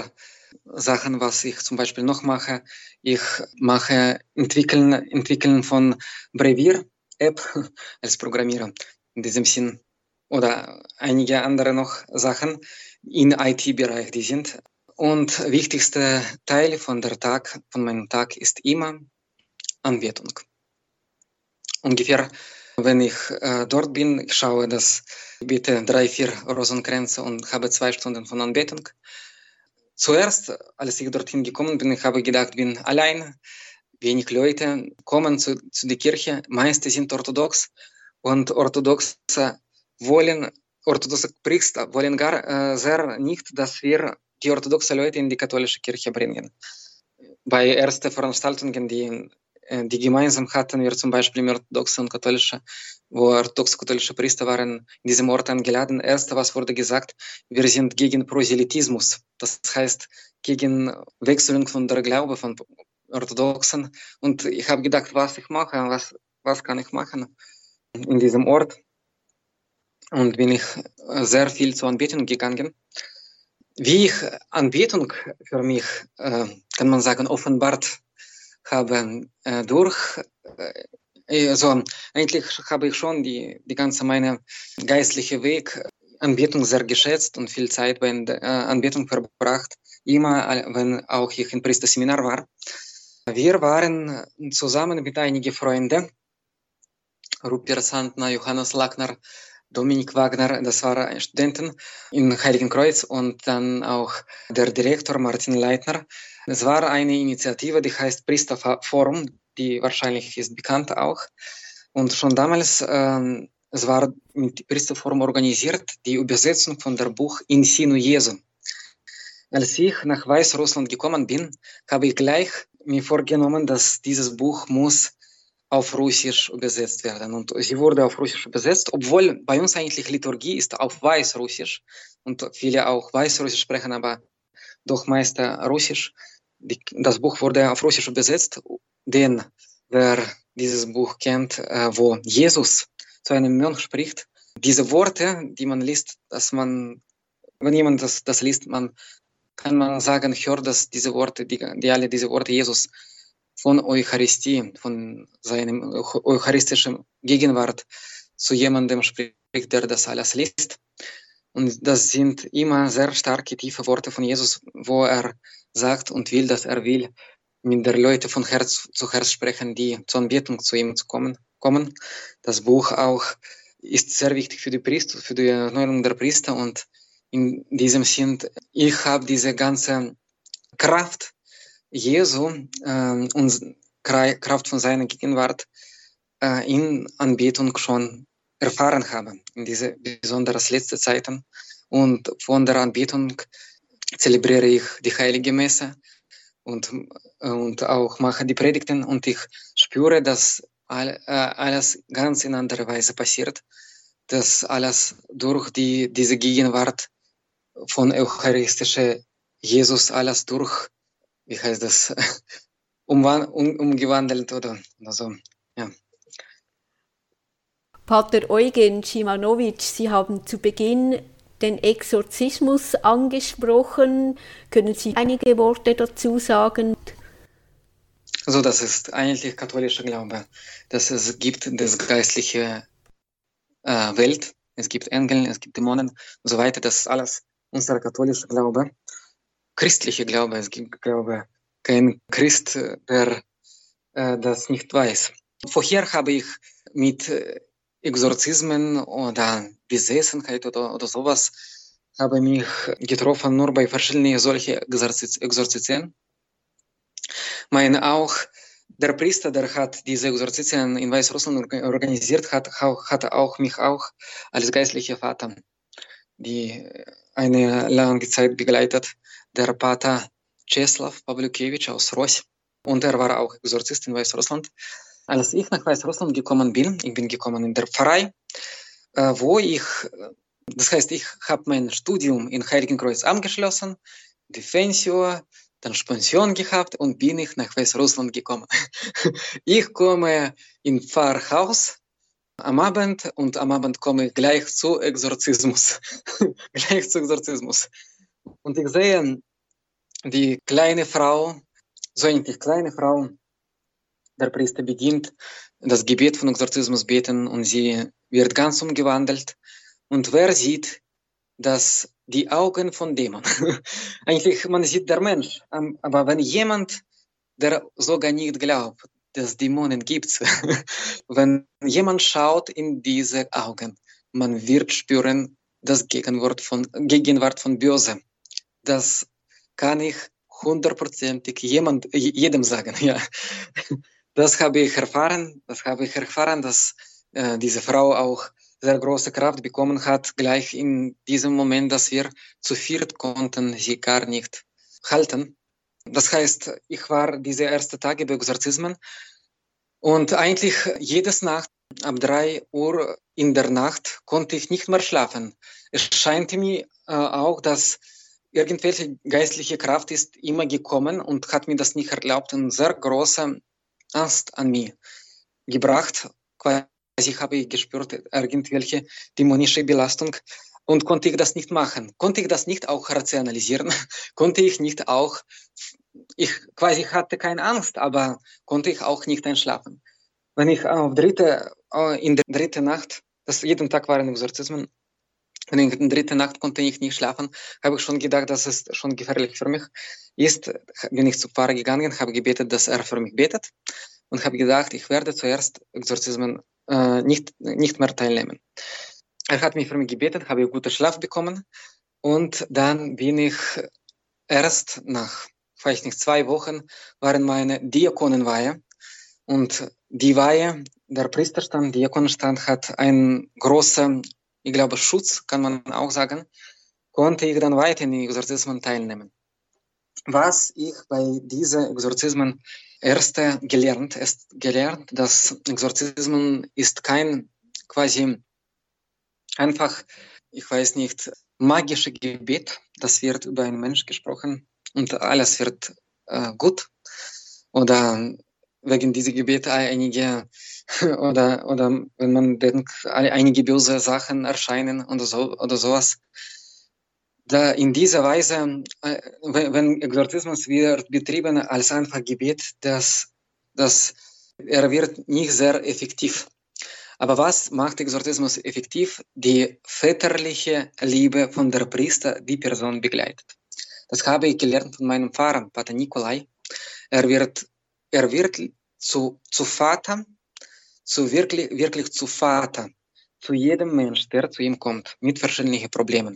Sachen, was ich zum Beispiel noch mache. Ich mache Entwickeln, Entwickeln von Brevier-App als Programmierer in diesem Sinn. Oder einige andere noch Sachen im I T-Bereich, die sind. Und wichtigster Teil von der Tag, von meinem Tag ist immer Anbetung. Ungefähr, wenn ich äh, dort bin, ich schaue, dass ich bitte drei, vier Rosenkränze und habe zwei Stunden von Anbetung. Zuerst, als ich dorthin gekommen bin, ich habe gedacht, ich bin allein, wenig Leute kommen zu, zu der Kirche, meiste sind orthodox und orthodoxe wollen, orthodoxe Priester wollen gar äh, sehr nicht, dass wir die orthodoxen Leute in die katholische Kirche bringen. Bei ersten Veranstaltungen, die, die gemeinsam hatten, wir zum Beispiel mit orthodoxen und katholische, wo orthodoxe katholische Priester waren in diesem Ort eingeladen. Erste, was wurde gesagt, wir sind gegen Proselytismus. Das heißt, gegen Wechselung von der Glaube von Orthodoxen. Und ich habe gedacht, was ich mache, was, was kann ich machen in diesem Ort. Und bin ich sehr viel zur Anbetung gegangen. Wie ich Anbetung für mich, äh, kann man sagen, offenbart habe äh, durch, äh, also eigentlich habe ich schon die, die ganze meine geistliche Weg Anbetung sehr geschätzt und viel Zeit bei der äh, Anbetung verbracht, immer wenn auch ich im Priesterseminar war. Wir waren zusammen mit einigen Freunden, Rupert Sandner, Johannes Lackner, Dominik Wagner, das waren Studenten in Heiligenkreuz und dann auch der Direktor Martin Leitner. Es war eine Initiative, die heißt Priesterforum, die wahrscheinlich ist bekannt auch. Und schon damals, äh, es war mit Priesterforum organisiert, die Übersetzung von der Buch In Sinu Jesu. Als ich nach Weißrussland gekommen bin, habe ich gleich mir vorgenommen, dass dieses Buch muss auf Russisch übersetzt werden. Und sie wurde auf Russisch übersetzt, obwohl bei uns eigentlich Liturgie ist auf Weißrussisch und viele auch Weißrussisch sprechen, aber doch meist Russisch. Die, das Buch wurde auf Russisch übersetzt, denn wer dieses Buch kennt, äh, wo Jesus zu einem Mönch spricht, diese Worte, die man liest, dass man, wenn jemand das, das liest, man kann man sagen, hört, dass diese Worte, die, die alle diese Worte Jesus von Eucharistie, von seinem eucharistischen Gegenwart zu jemandem spricht, der das alles liest. Und das sind immer sehr starke, tiefe Worte von Jesus, wo er sagt und will, dass er will, mit der Leute von Herz zu Herz sprechen, die zur Anbetung zu ihm zu kommen. kommen. Das Buch auch ist sehr wichtig für die Priester, für die Erneuerung der Priester. Und in diesem Sinn, ich habe diese ganze Kraft Jesu äh, und Kraft von seiner Gegenwart äh, in Anbetung schon erfahren habe, in diese besonders letzte Zeiten. Und von der Anbetung zelebriere ich die Heilige Messe und, und auch mache die Predigten und ich spüre, dass all, äh, alles ganz in anderer Weise passiert, dass alles durch die, diese Gegenwart von eucharistischer Jesus alles durch, wie heißt das, umwan, um, umgewandelt oder, oder so, ja. Pater Eugen Szymanowicz, Sie haben zu Beginn den Exorzismus angesprochen. Können Sie einige Worte dazu sagen? Also das ist eigentlich katholischer Glaube, dass es gibt das geistliche äh, Welt, es gibt Engel, es gibt Dämonen und so weiter. Das ist alles unser katholischer Glaube. Christlicher Glaube, es gibt, glaube kein Christ, der äh, das nicht weiß. Vorher habe ich mit äh, Exorzismen oder Besessenheit oder, oder sowas habe mich getroffen nur bei verschiedenen solche Exorzitien. Mein auch der Priester, der hat diese Exorzitien in Weißrussland organisiert hat, hatte auch mich auch als geistlicher Vater, die eine lange Zeit begleitet, der Pater Czeslaw Pawlukewitsch aus Roś. Und er war auch Exorzist in Weißrussland. Als ich nach Weißrussland gekommen bin, ich bin gekommen in der Pfarrei, äh, wo ich, das heißt, ich habe mein Studium in Heiligenkreuz abgeschlossen, die Fensio, dann Pension gehabt und bin ich nach Weißrussland gekommen. Ich komme in Pfarrhaus am Abend und am Abend komme ich gleich zu Exorzismus. gleich zu Exorzismus. Und ich sehe die kleine Frau, so eigentlich kleine Frau, der Priester beginnt das Gebet von Exorzismus beten und sie wird ganz umgewandelt. Und wer sieht, dass die Augen von Dämon, eigentlich man sieht der Mensch, aber wenn jemand, der sogar nicht glaubt, dass Dämonen gibt, wenn jemand schaut in diese Augen, man wird spüren, das Gegenwart von, Gegenwart von Böse. Das kann ich hundertprozentig jemand, jedem sagen, ja. Das habe ich erfahren, das habe ich erfahren, dass äh, diese Frau auch sehr große Kraft bekommen hat, gleich in diesem Moment, dass wir zu viert konnten sie gar nicht halten. Das heißt, ich war diese ersten Tage bei Exorzismen und eigentlich jedes Nacht ab drei Uhr in der Nacht konnte ich nicht mehr schlafen. Es scheint mir äh, auch, dass irgendwelche geistliche Kraft ist immer gekommen und hat mir das nicht erlaubt und sehr große Angst an mich gebracht. Quasi habe ich gespürt, irgendwelche dämonische Belastung und konnte ich das nicht machen. Konnte ich das nicht auch rationalisieren? Konnte ich nicht auch, ich quasi hatte keine Angst, aber konnte ich auch nicht einschlafen. Wenn ich auf dritte, in der dritten Nacht, das jeden Tag waren Exorzismen, in der dritten Nacht konnte ich nicht schlafen, habe ich schon gedacht, dass es schon gefährlich für mich ist. Bin ich zu Pfarrer gegangen, habe gebetet, dass er für mich betet und habe gedacht, ich werde zuerst Exorzismen äh, nicht, nicht mehr teilnehmen. Er hat mich für mich gebetet, habe ich guten Schlaf bekommen und dann bin ich erst nach, weiß nicht, zwei Wochen waren meine Diakonenweihe und die Weihe, der Priesterstand, Diakonenstand hat einen großen, ich glaube, Schutz, kann man auch sagen, konnte ich dann weiter in den Exorzismen teilnehmen. Was ich bei diesen Exorzismen erste gelernt, ist gelernt, dass Exorzismen ist kein quasi einfach, ich weiß nicht, magisches Gebet, das wird über einen Mensch gesprochen und alles wird äh, gut. Oder wegen dieser Gebete einige, oder, oder wenn man denkt, einige böse Sachen erscheinen oder so, oder sowas. Da in dieser Weise, äh, wenn Exorzismus wird betrieben als einfach Gebet, das, das, er wird nicht sehr effektiv. Aber was macht Exorzismus effektiv? Die väterliche Liebe von der Priester, die Person begleitet. Das habe ich gelernt von meinem Pfarrer, Pater Nikolai. Er wird, er wird zu, zu Vater, zu wirklich, wirklich zu Vater, zu jedem Mensch, der zu ihm kommt, mit verschiedenen Problemen.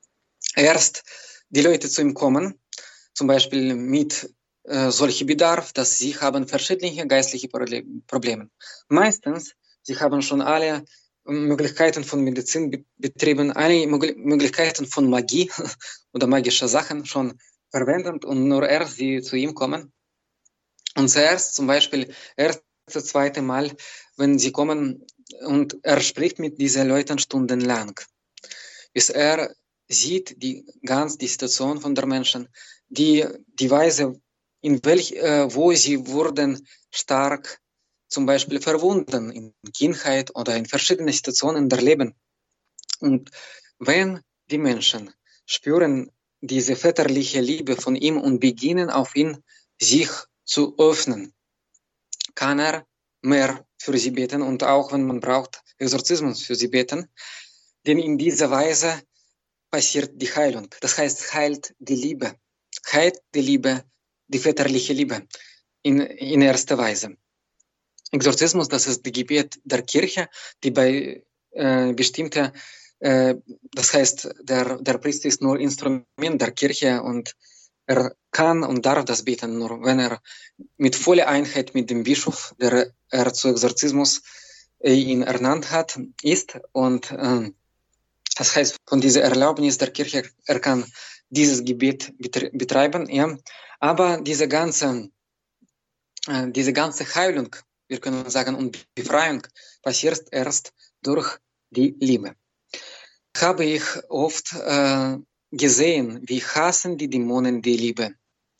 Erst die Leute zu ihm kommen, zum Beispiel mit äh, solchem Bedarf, dass sie haben verschiedene geistliche Probleme. Meistens, sie haben schon alle Möglichkeiten von Medizin betrieben, alle Möglichkeiten von Magie oder magische Sachen schon verwendet und nur erst sie zu ihm kommen. Und zuerst zum Beispiel, erst das zweite Mal, wenn sie kommen und er spricht mit diesen Leuten stundenlang, bis er sieht die ganz die Situation von der Menschen, die, die Weise, in welch, äh, wo sie wurden stark zum Beispiel verwunden in Kindheit oder in verschiedenen Situationen der Leben. Und wenn die Menschen spüren diese väterliche Liebe von ihm und beginnen auf ihn sich zu öffnen, kann er mehr für sie beten und auch wenn man braucht, Exorzismus für sie beten, denn in dieser Weise passiert die Heilung. Das heißt, heilt die Liebe, heilt die Liebe, die väterliche Liebe in, in erster Weise. Exorzismus, das ist die Gebet der Kirche, die bei äh, bestimmten, äh, das heißt, der, der Priester ist nur Instrument der Kirche und er kann und darf das beten, nur wenn er mit voller Einheit mit dem Bischof, der er zu Exorzismus äh, ihn ernannt hat, ist. Und äh, das heißt, von dieser Erlaubnis der Kirche, er kann dieses Gebet betreiben. Ja. Aber diese ganze, äh, diese ganze Heilung, wir können sagen, und Befreiung passiert erst durch die Liebe. Habe ich oft äh, gesehen, wie hassen die Dämonen die Liebe.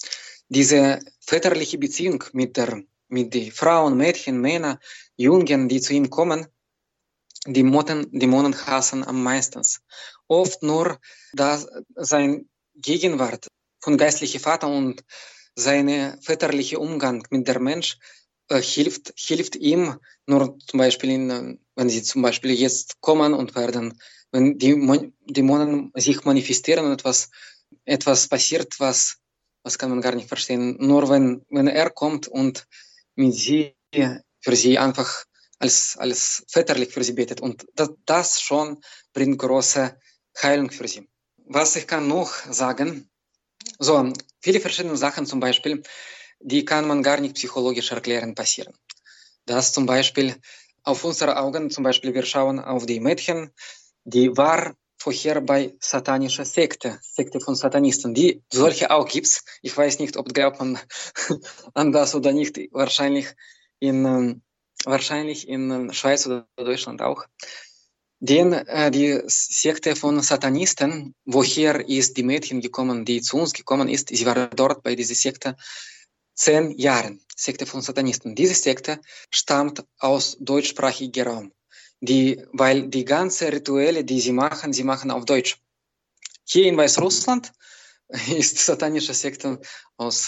Diese väterliche Beziehung mit der, mit den Frauen, Mädchen, Männer, Jungen, die zu ihm kommen, die Dämonen, Dämonen hassen am meisten. Oft nur, dass sein Gegenwart von geistlichem Vater und sein väterlicher Umgang mit der Mensch äh, hilft, hilft ihm, nur zum Beispiel, in, wenn sie zum Beispiel jetzt kommen und werden, wenn die Dämonen sich manifestieren und etwas, etwas passiert, was, was kann man gar nicht verstehen. Nur wenn, wenn er kommt und mit sie, für sie einfach als, als väterlich für sie betet. Und das, das schon bringt große Heilung für sie. Was ich kann noch sagen, so, viele verschiedene Sachen zum Beispiel, die kann man gar nicht psychologisch erklären, passieren. Das zum Beispiel auf unsere Augen, zum Beispiel wir schauen auf die Mädchen, die war vorher bei satanischer Sekte, Sekte von Satanisten, die solche auch gibt's. Ich weiß nicht, ob glaubt man an das oder nicht, wahrscheinlich in, wahrscheinlich in Schweiz oder Deutschland auch. Denn äh, die Sekte von Satanisten, woher ist die Mädchen gekommen, die zu uns gekommen ist, sie war dort bei dieser Sekte zehn Jahren, Sekte von Satanisten. Diese Sekte stammt aus deutschsprachigem Raum, die, weil die ganzen Rituale, die sie machen, sie machen auf Deutsch. Hier in Weißrussland ist satanische Sekte aus,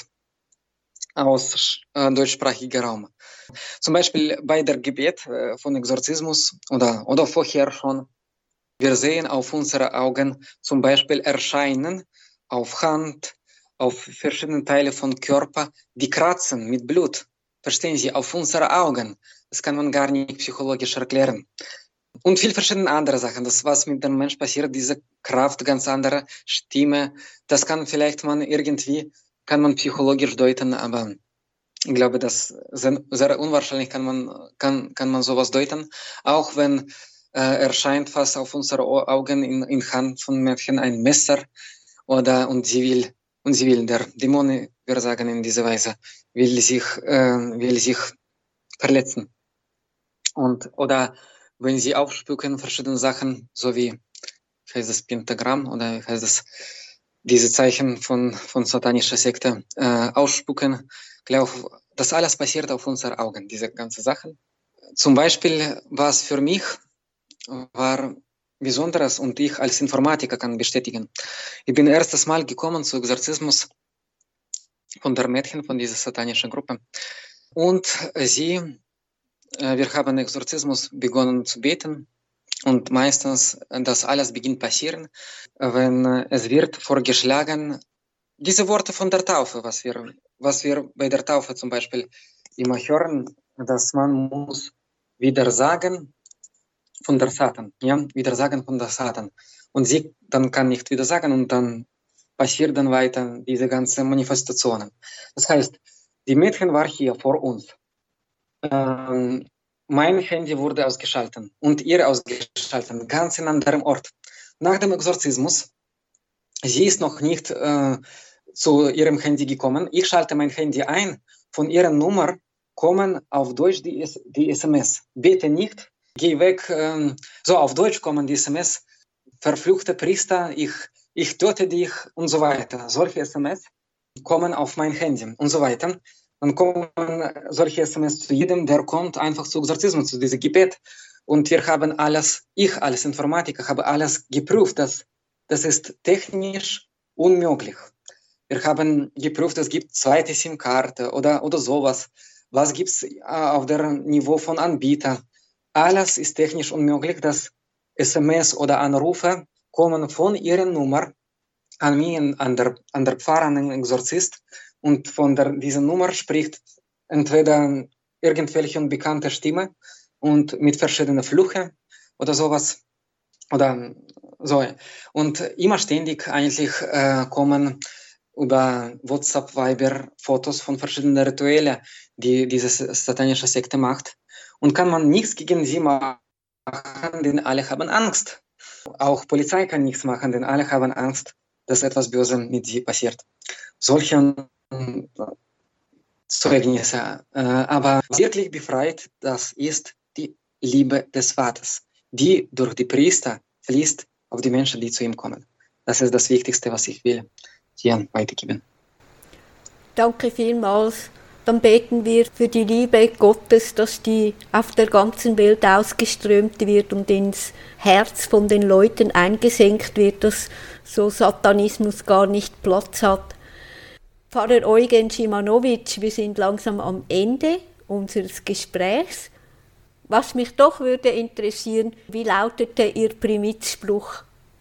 aus äh, deutschsprachigem Raum. Zum Beispiel bei der Gebet äh, von Exorzismus oder, oder vorher schon, wir sehen auf unsere Augen zum Beispiel erscheinen auf Hand, auf verschiedenen Teile von Körper, die kratzen mit Blut. Verstehen Sie, auf unsere Augen. Das kann man gar nicht psychologisch erklären. Und viel verschiedene andere Sachen. Das, was mit dem Mensch passiert, diese Kraft, ganz andere Stimme, das kann vielleicht man irgendwie, kann man psychologisch deuten, aber ich glaube, das sehr, sehr unwahrscheinlich kann man, kann, kann man sowas deuten. Auch wenn äh, erscheint fast auf unsere Augen in, in Hand von Mädchen ein Messer oder und sie will, und sie will, der Dämon, wir sagen in dieser Weise, will sich, äh, will sich verletzen. Und, oder wenn sie aufspucken, verschiedene Sachen, so wie, heißt das Pentagramm oder heißt das, diese Zeichen von, von satanischer Sekte äh, ausspucken. Ich glaube, das alles passiert auf unseren Augen, diese ganzen Sachen. Zum Beispiel, was für mich war Besonderes und ich als Informatiker kann bestätigen. Ich bin erstes Mal gekommen zu Exorzismus von der Mädchen, von dieser satanischen Gruppe. Und sie, äh, wir haben Exorzismus begonnen zu beten. Und meistens, das alles beginnt passieren, wenn es wird vorgeschlagen, diese Worte von der Taufe, was wir, was wir bei der Taufe zum Beispiel immer hören, dass man muss wieder sagen von der Satan, ja, wieder sagen von der Satan. Und sie dann kann nicht wieder sagen und dann passiert dann weiter diese ganzen Manifestationen. Das heißt, die Mädchen war hier vor uns. Ähm, Mein Handy wurde ausgeschaltet und ihre ausgeschaltet, ganz in einem anderen Ort. Nach dem Exorzismus, sie ist noch nicht äh, zu ihrem Handy gekommen. Ich schalte mein Handy ein. Von ihrer Nummer kommen auf Deutsch die, die S M S. Bitte nicht, geh weg. Äh, so, auf Deutsch kommen die S M S. Verfluchte Priester, ich, ich töte dich und so weiter. Solche S M S kommen auf mein Handy und so weiter. Dann kommen solche S M S zu jedem, der kommt einfach zu Exorzismus, zu diesem Gebet. Und wir haben alles, ich als Informatiker habe alles geprüft, dass das ist technisch unmöglich. Wir haben geprüft, es gibt zweite SIM-Karte oder, oder sowas. Was gibt es auf dem Niveau von Anbieter? Alles ist technisch unmöglich, dass S M S oder Anrufe kommen von ihrer Nummer an mich, an der, an der Pfarrer, an den Exorzist. Und von der, dieser Nummer spricht entweder irgendwelche unbekannte Stimme und mit verschiedenen Flüchen oder sowas. Oder so. Und immer ständig eigentlich äh, kommen über WhatsApp, Viber Fotos von verschiedenen Rituellen, die diese satanische Sekte macht. Und kann man nichts gegen sie machen, denn alle haben Angst. Auch Polizei kann nichts machen, denn alle haben Angst, dass etwas Böses mit sie passiert. Solche Zeugnisse. Aber wirklich befreit, das ist die Liebe des Vaters, die durch die Priester fließt auf die Menschen, die zu ihm kommen. Das ist das Wichtigste, was ich will hier weitergeben. Danke vielmals. Dann beten wir für die Liebe Gottes, dass die auf der ganzen Welt ausgeströmt wird und ins Herz von den Leuten eingesenkt wird, dass so Satanismus gar nicht Platz hat. Pfarrer Eugen Szymanowicz, wir sind langsam am Ende unseres Gesprächs. Was mich doch würde interessieren, wie lautete Ihr Primizspruch?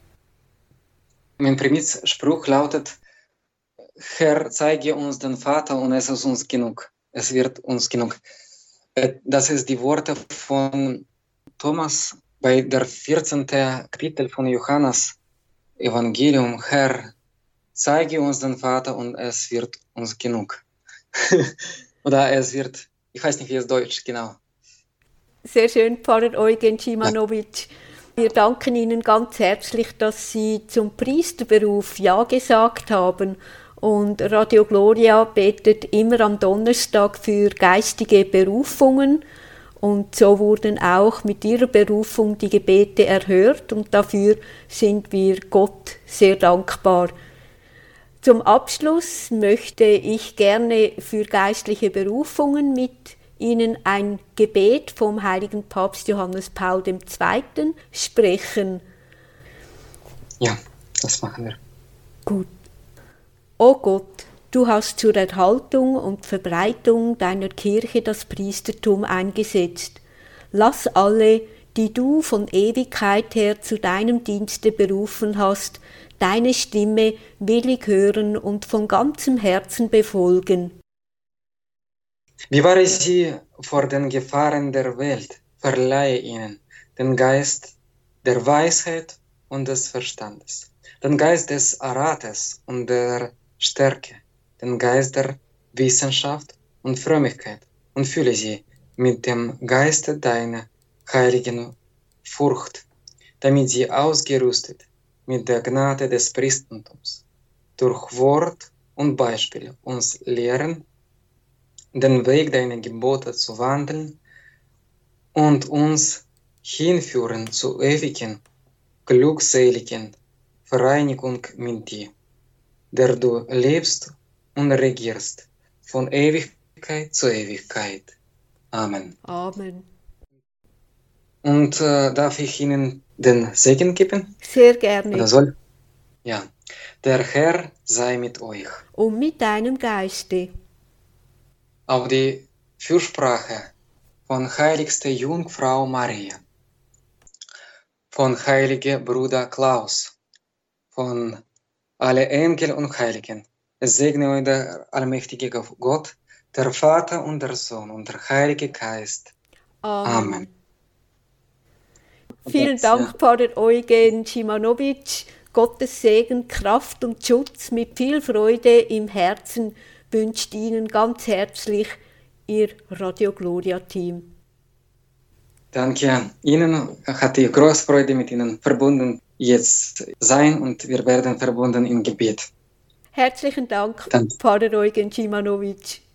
Mein Primizspruch lautet: Herr, zeige uns den Vater und es ist uns genug. Es wird uns genug. Das ist die Worte von Thomas bei der vierzehnten Kapitel von Johannes Evangelium. Herr, zeige uns den Vater und es wird uns genug. Oder es wird, ich weiß nicht, wie es Deutsch genau. Sehr schön, Pfarrer Eugen Szymanowicz. Ja. Wir danken Ihnen ganz herzlich, dass Sie zum Priesterberuf Ja gesagt haben. Und Radio Gloria betet immer am Donnerstag für geistige Berufungen. Und so wurden auch mit Ihrer Berufung die Gebete erhört. Und dafür sind wir Gott sehr dankbar. Zum Abschluss möchte ich gerne für geistliche Berufungen mit Ihnen ein Gebet vom heiligen Papst Johannes Paul der Zweite sprechen. Ja, das machen wir. Gut. O Gott, du hast zur Erhaltung und Verbreitung deiner Kirche das Priestertum eingesetzt. Lass alle, die du von Ewigkeit her zu deinem Dienste berufen hast, deine Stimme willig hören und von ganzem Herzen befolgen. Bewahre sie vor den Gefahren der Welt, verleihe ihnen den Geist der Weisheit und des Verstandes, den Geist des Rates und der Stärke, den Geist der Wissenschaft und Frömmigkeit, und fülle sie mit dem Geiste deiner heiligen Furcht, damit sie ausgerüstet mit der Gnade des Priestertums durch Wort und Beispiel uns lehren, den Weg deiner Gebote zu wandeln und uns hinführen zur ewigen, glückseligen Vereinigung mit dir, der du lebst und regierst von Ewigkeit zu Ewigkeit. Amen. Amen. Und äh, darf ich Ihnen den Segen geben? Sehr gerne. Oder soll? Ja. Der Herr sei mit euch. Und mit deinem Geiste. Auf die Fürsprache von heiligster Jungfrau Maria, von heiliger Bruder Klaus, von alle Engel und Heiligen. Es segne euch der allmächtige Gott, der Vater und der Sohn und der Heilige Geist. Amen. Amen. Vielen Jetzt, Dank, ja. Pfarrer Eugen Szymanowicz. Gottes Segen, Kraft und Schutz mit viel Freude im Herzen wünscht Ihnen ganz herzlich Ihr Radio Gloria Team. Danke. Ihnen hatte ich große Freude, mit Ihnen verbunden jetzt sein, und wir werden verbunden im Gebet. Herzlichen Dank, Danke. Pfarrer Eugen Szymanowicz.